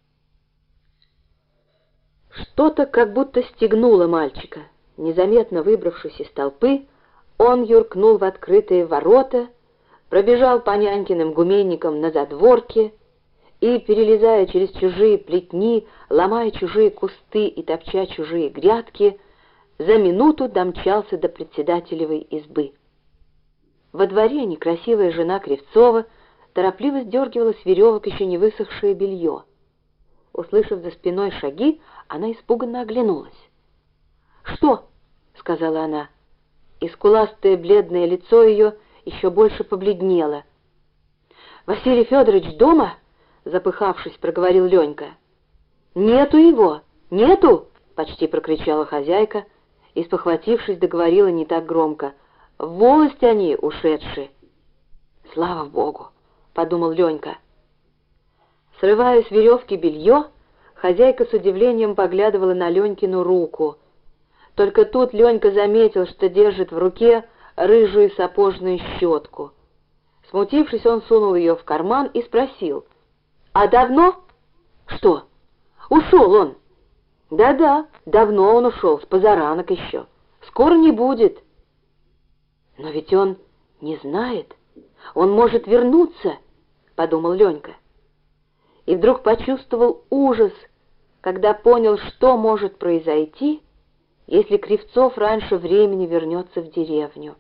Что-то как будто стегнуло мальчика. Незаметно выбравшись из толпы, он юркнул в открытые ворота, пробежал по нянькиным гуменникам на задворке и, перелезая через чужие плетни, ломая чужие кусты и топча чужие грядки, за минуту домчался до председателевой избы. Во дворе некрасивая жена Кривцова торопливо сдергивала с веревок еще не высохшее белье. Услышав за спиной шаги, она испуганно оглянулась. «Что?» — сказала она, и скуластое бледное лицо ее еще больше побледнело. «Василий Федорович дома?» — запыхавшись, проговорил Ленька. «Нету его! Нету!» — почти прокричала хозяйка и, спохватившись, договорила не так громко: «В волость они ушедшие!» «Слава Богу!» — подумал Ленька. Срывая с веревки белье, хозяйка с удивлением поглядывала на Ленькину руку. Только тут Ленька заметил, что держит в руке рыжую сапожную щетку. Смутившись, он сунул ее в карман и спросил: «А давно?» «Что? Ушел он!» Да-да, давно он ушел, с позаранок еще. Скоро не будет. Но ведь он не знает. Он может вернуться, подумал Ленька. И вдруг почувствовал ужас, когда понял, что может произойти, если Кривцов раньше времени вернется в деревню.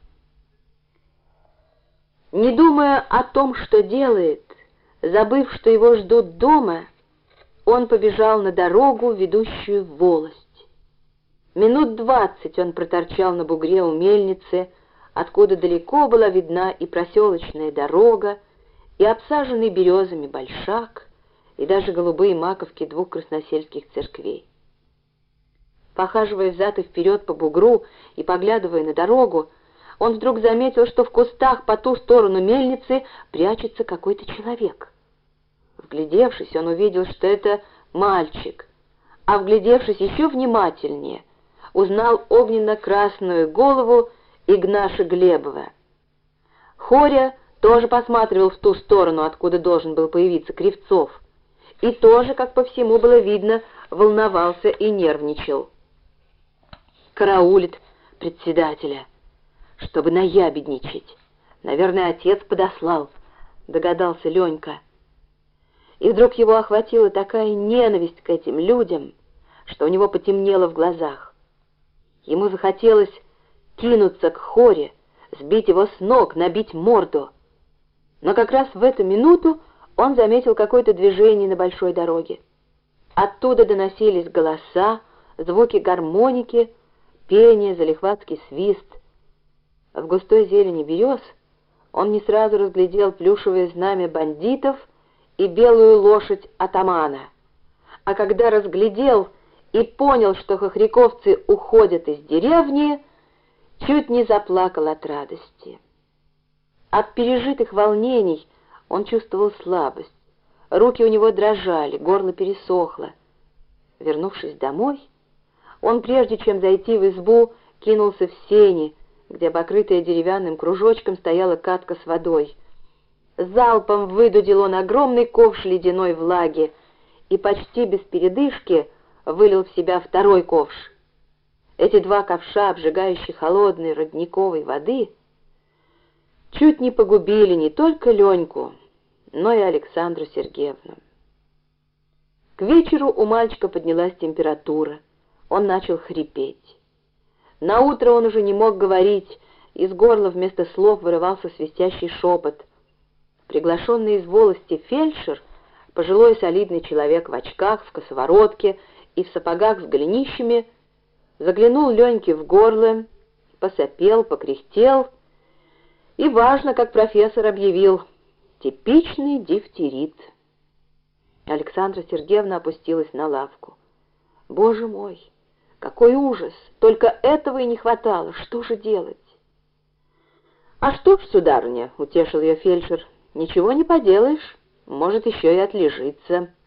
Не думая о том, что делает, забыв, что его ждут дома, он побежал на дорогу, ведущую в волость. Минут двадцать он проторчал на бугре у мельницы, откуда далеко была видна и проселочная дорога, и обсаженный березами большак, и даже голубые маковки двух красносельских церквей. Похаживая взад и вперед по бугру и поглядывая на дорогу, он вдруг заметил, что в кустах по ту сторону мельницы прячется какой-то человек. Вглядевшись, он увидел, что это мальчик, а вглядевшись еще внимательнее, узнал огненно-красную голову Игнаша Глебова. Хоря тоже посматривал в ту сторону, откуда должен был появиться Кривцов, и тоже, как по всему было видно, волновался и нервничал. Караулит председателя, чтобы наябедничать. Наверное, отец подослал, догадался Ленька. И вдруг его охватила такая ненависть к этим людям, что у него потемнело в глазах. Ему захотелось кинуться к Хоре, сбить его с ног, набить морду. Но как раз в эту минуту он заметил какое-то движение на большой дороге. Оттуда доносились голоса, звуки гармоники, пение, залихватский свист. В густой зелени берез он не сразу разглядел плюшевое знамя бандитов и белую лошадь атамана. А когда разглядел и понял, что хохряковцы уходят из деревни, чуть не заплакал от радости. От пережитых волнений он чувствовал слабость, руки у него дрожали, горло пересохло. Вернувшись домой, он, прежде чем зайти в избу, кинулся в сени, где, покрытая деревянным кружочком, стояла катка с водой. Залпом выдудил он огромный ковш ледяной влаги и почти без передышки вылил в себя второй ковш. Эти два ковша, обжигающие холодной родниковой воды, чуть не погубили не только Леньку, но и Александру Сергеевну. К вечеру у мальчика поднялась температура, он начал хрипеть. Наутро он уже не мог говорить, из горла вместо слов вырывался свистящий шепот. Приглашенный из волости фельдшер, пожилой солидный человек в очках, в косоворотке и в сапогах с голенищами, заглянул Леньке в горло, посопел, покряхтел и, важно, как профессор объявил, типичный дифтерит. Александра Сергеевна опустилась на лавку. «Боже мой, какой ужас! Только этого и не хватало. Что же делать?» «А что ж, сударыня, — утешил ее фельдшер, — ничего не поделаешь, может, еще и отлежится».